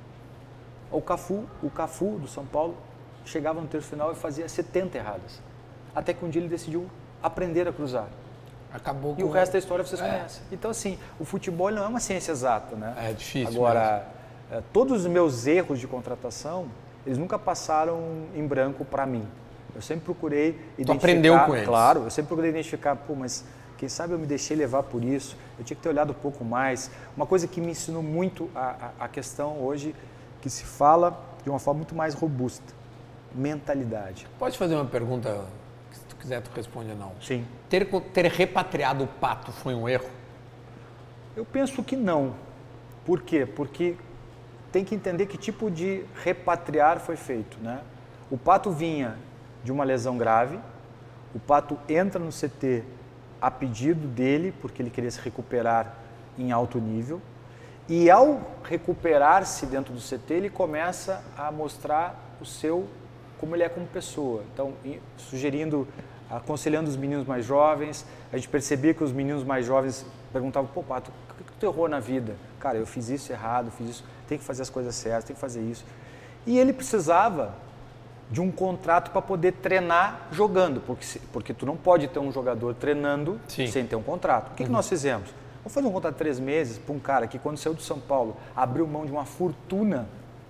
O Cafu, o Cafu do São Paulo, chegava no terço final e fazia setenta erradas. Até que um dia ele decidiu aprender a cruzar. Acabou com... E o resto da história vocês é. conhecem. Então, assim, o futebol não é uma ciência exata, né? É difícil. Agora, mesmo. todos os meus erros de contratação, eles nunca passaram em branco para mim. Eu sempre procurei identificar... Tu aprendeu com eles. Claro, eu sempre procurei identificar, pô, mas quem sabe eu me deixei levar por isso, eu tinha que ter olhado um pouco mais. Uma coisa que me ensinou muito a, a, a questão hoje, que se fala de uma forma muito mais robusta, mentalidade. Pode fazer uma pergunta... Se tu quiser, tu responde ou não. Sim. Ter, ter repatriado o Pato foi um erro? Eu penso que não. Por quê? Porque tem que entender que tipo de repatriar foi feito, né? O Pato vinha de uma lesão grave, o Pato entra no C T a pedido dele, porque ele queria se recuperar em alto nível, e ao recuperar-se dentro do C T, ele começa a mostrar o seu... como ele é como pessoa. Então, sugerindo, aconselhando os meninos mais jovens, a gente percebia que os meninos mais jovens perguntavam, pô, Pato, o que tu errou na vida? Cara, eu fiz isso errado, fiz isso, tem que fazer as coisas certas, tem que fazer isso. E ele precisava de um contrato para poder treinar jogando, porque, porque tu não pode ter um jogador treinando Sim. sem ter um contrato. O que, uhum. que nós fizemos? Vamos fazer um contrato de três meses para um cara que, quando saiu do São Paulo, abriu mão de uma fortuna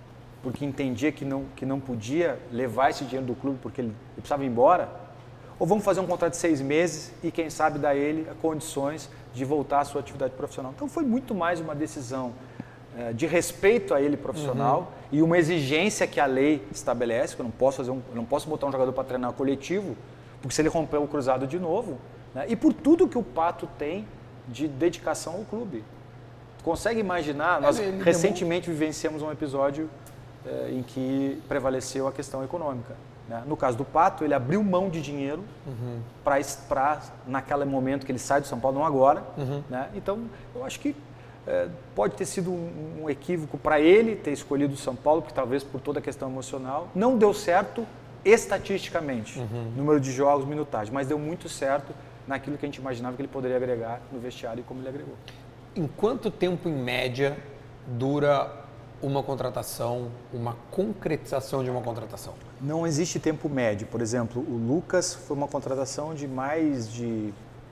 porque entendia que não, que não podia levar esse dinheiro do clube porque ele, ele precisava ir embora? Ou vamos fazer um contrato de seis meses e quem sabe dar a ele condições de voltar à sua atividade profissional? Então foi muito mais uma decisão é, de respeito a ele profissional uhum. e uma exigência que a lei estabelece, que eu não posso, fazer um, eu não posso botar um jogador para treinar coletivo, porque se ele romper o cruzado de novo, né, e por tudo que o Pato tem de dedicação ao clube. Tu consegue imaginar? Nós ele, ele recentemente demor... vivenciamos um episódio é, em que prevaleceu a questão econômica. Né? No caso do Pato, ele abriu mão de dinheiro uhum. para, naquele momento que ele sai do São Paulo, não agora. Uhum. Né? Então, eu acho que é, pode ter sido um, um equívoco para ele ter escolhido o São Paulo, porque talvez por toda a questão emocional. Não deu certo estatisticamente, uhum. número de jogos, minutagem, mas deu muito certo naquilo que a gente imaginava que ele poderia agregar no vestiário e como ele agregou. Em quanto tempo, em média, dura uma contratação, uma concretização de uma contratação? Não existe tempo médio. Por exemplo, o Lucas foi uma contratação de mais de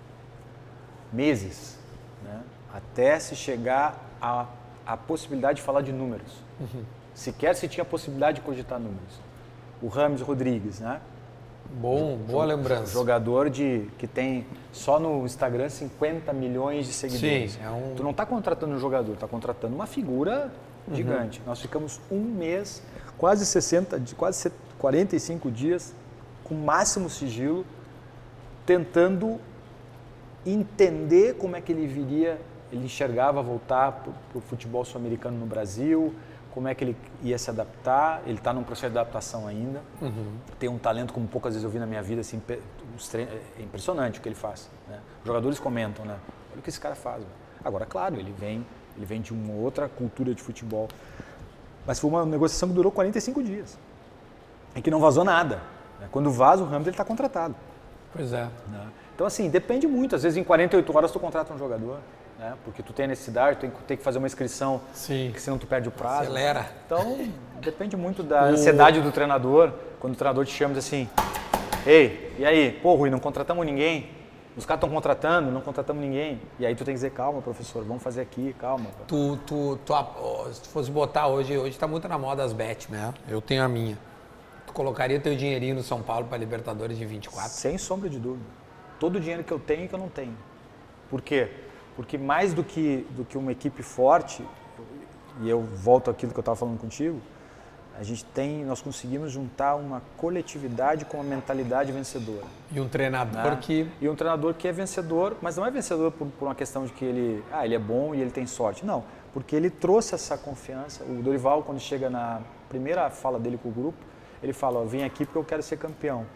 meses, né? Até se chegar à, à possibilidade de falar de números. Uhum. Sequer se tinha a possibilidade de cogitar números. O Rames Rodrigues, né? Bom, boa lembrança. Jogador de, que tem só no Instagram cinquenta milhões de seguidores. Sim, é um... Tu não está contratando um jogador, está contratando uma figura uhum. gigante. Nós ficamos um mês, quase sessenta, quase quarenta e cinco dias, com máximo sigilo, tentando entender como é que ele viria, ele enxergava voltar para o futebol sul-americano no Brasil, como é que ele ia se adaptar. Ele está num processo de adaptação ainda. Uhum. Tem um talento como poucas vezes eu vi na minha vida, assim, é impressionante o que ele faz. Né? Os jogadores comentam, né? Olha o que esse cara faz. Véio. Agora, claro, ele vem, ele vem de uma outra cultura de futebol. Mas foi uma negociação que durou quarenta e cinco dias. E que não vazou nada. Né? Quando vaza o Ramos, ele está contratado. Pois é. Né? Então, assim, depende muito. Às vezes, em quarenta e oito horas, tu contrata um jogador. Né? Porque tu tem a necessidade, tu tem, tem que fazer uma inscrição, Sim. que senão tu perde o prazo. Acelera. Então, depende muito da ansiedade do treinador. Quando o treinador te chama e diz assim, ei, e aí? Pô, Rui, não contratamos ninguém. Os caras estão contratando, não contratamos ninguém. E aí tu tem que dizer, calma, professor, vamos fazer aqui, calma. Tu, tu, tu, se tu fosse botar hoje, hoje tá muito na moda as bet, né? Eu tenho a minha. Tu colocaria teu dinheirinho no São Paulo para Libertadores de vinte e quatro? Sem sombra de dúvida. Todo o dinheiro que eu tenho e que eu não tenho. Por quê? Porque mais do que, do que uma equipe forte, e eu volto àquilo que eu estava falando contigo, a gente tem, nós conseguimos juntar uma coletividade com uma mentalidade vencedora. E um treinador né? que... E um treinador que é vencedor, mas não é vencedor por, por uma questão de que ele, ah, ele é bom e ele tem sorte. Não, porque ele trouxe essa confiança. O Dorival, quando chega na primeira fala dele com o grupo, ele fala, ó, vem aqui porque eu quero ser campeão.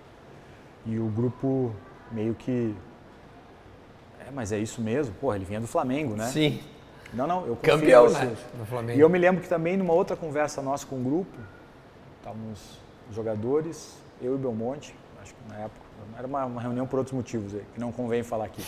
E o grupo meio que... É, mas é isso mesmo? Pô, ele vinha do Flamengo, né? Sim. Não, não, eu confio campeão, né? Do Flamengo. E eu me lembro que também numa outra conversa nossa com o grupo, estávamos jogadores, eu e o Belmonte, acho que na época, era uma, uma reunião por outros motivos aí, que não convém falar aqui.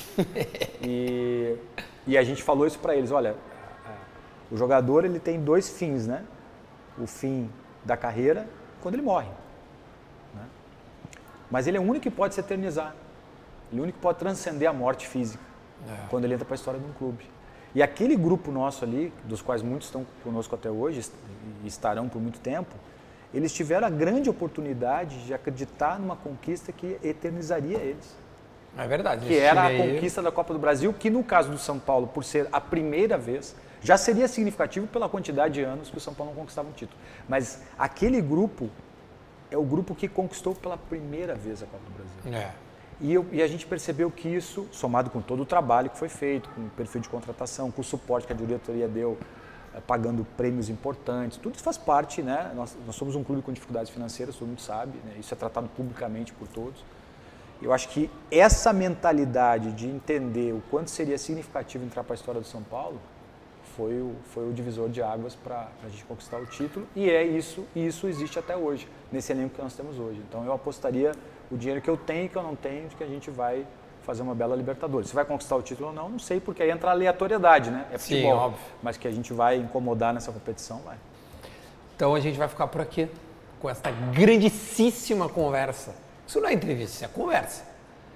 e, e a gente falou isso para eles, olha, o jogador ele tem dois fins, né? O fim da carreira, quando ele morre. Né? Mas ele é o único que pode se eternizar. Ele é o único que pode transcender a morte física, é. Quando ele entra para a história de um clube. E aquele grupo nosso ali, dos quais muitos estão conosco até hoje e estarão por muito tempo, eles tiveram a grande oportunidade de acreditar numa conquista que eternizaria eles. É verdade. Que era a conquista da Copa do Brasil, que no caso do São Paulo, por ser a primeira vez, já seria significativo pela quantidade de anos que o São Paulo não conquistava um título. Mas aquele grupo é o grupo que conquistou pela primeira vez a Copa do Brasil. É. E, eu, e a gente percebeu que isso, somado com todo o trabalho que foi feito, com o perfil de contratação, com o suporte que a diretoria deu, eh, pagando prêmios importantes, tudo isso faz parte, né? Nós, nós somos um clube com dificuldades financeiras, todo mundo sabe, né? Isso é tratado publicamente por todos. Eu acho que essa mentalidade de entender o quanto seria significativo entrar para a história do São Paulo foi o, foi o divisor de águas para a gente conquistar o título, e é isso, e isso existe até hoje, nesse elenco que nós temos hoje. Então eu apostaria o dinheiro que eu tenho e que eu não tenho, de que a gente vai fazer uma bela Libertadores. Se vai conquistar o título ou não, não sei, porque aí entra a aleatoriedade, né? É futebol. Sim, óbvio. Mas que a gente vai incomodar nessa competição, vai. Então a gente vai ficar por aqui com essa grandíssima conversa. Isso não é entrevista, isso é conversa.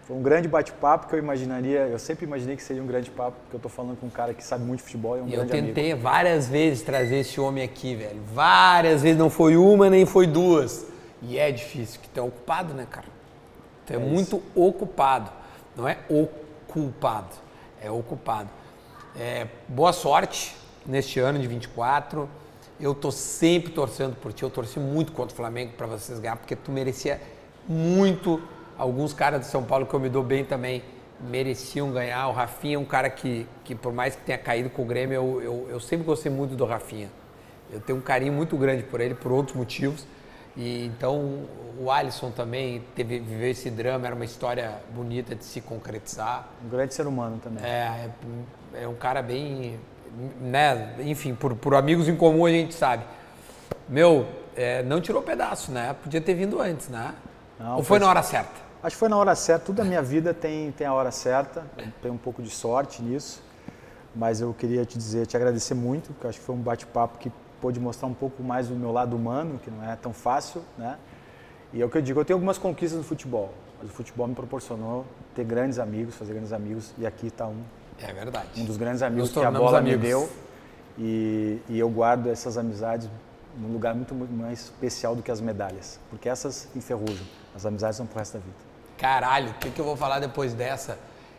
Foi um grande bate-papo que eu imaginaria, eu sempre imaginei que seria um grande papo, porque eu estou falando com um cara que sabe muito de futebol e é um E grande eu amigo. tentei várias vezes trazer esse homem aqui, velho. Várias vezes, não foi uma nem foi duas. E é difícil, que tu é ocupado, né, cara? Tu é, é muito isso. ocupado. Não é o culpado, é ocupado. É, boa sorte neste ano de vinte e quatro. Eu tô sempre torcendo por ti. Eu torci muito contra o Flamengo para vocês ganhar, porque tu merecia muito. Alguns caras de São Paulo que eu me dou bem também mereciam ganhar. O Rafinha é um cara que, que por mais que tenha caído com o Grêmio, eu, eu, eu sempre gostei muito do Rafinha. Eu tenho um carinho muito grande por ele, por outros motivos. E então o Alisson também teve, viveu esse drama, era uma história bonita de se concretizar. Um grande ser humano também. É, é um cara bem, né, enfim, por, por amigos em comum a gente sabe. Meu, é, não tirou pedaço, né? Podia ter vindo antes, né? Não, Ou foi, foi na hora certa? Acho que foi na hora certa. Tudo na minha vida tem, tem a hora certa. Eu tenho um pouco de sorte nisso. Mas eu queria te dizer, te agradecer muito, porque eu acho que foi um bate-papo que pôde mostrar um pouco mais do meu lado humano, que não é tão fácil, né? E é o que eu digo, eu tenho algumas conquistas no futebol, mas o futebol me proporcionou ter grandes amigos, fazer grandes amigos, e aqui está um. É verdade. Um dos grandes amigos que a bola amigos. me deu. E, e eu guardo essas amizades num lugar muito, muito mais especial do que as medalhas, porque essas enferrujam, as amizades são pro resto da vida. Caralho, o que, que eu vou falar depois dessa?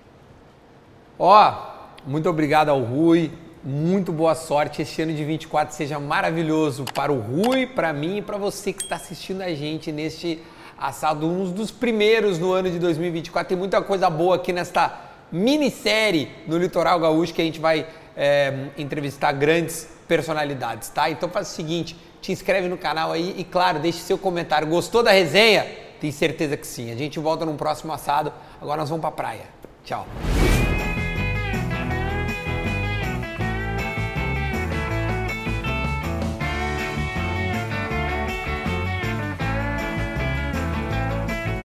Ó, muito obrigado ao Rui. Muito boa sorte, esse ano de vinte e quatro seja maravilhoso para o Rui, para mim e para você que está assistindo a gente neste assado, um dos primeiros no ano de dois mil e vinte e quatro. Tem muita coisa boa aqui nesta minissérie no Litoral Gaúcho que a gente vai é, entrevistar grandes personalidades, tá? Então faz o seguinte, te inscreve no canal aí e claro, deixe seu comentário. Gostou da resenha? Tenho certeza que sim. A gente volta num próximo assado, agora nós vamos para a praia. Tchau.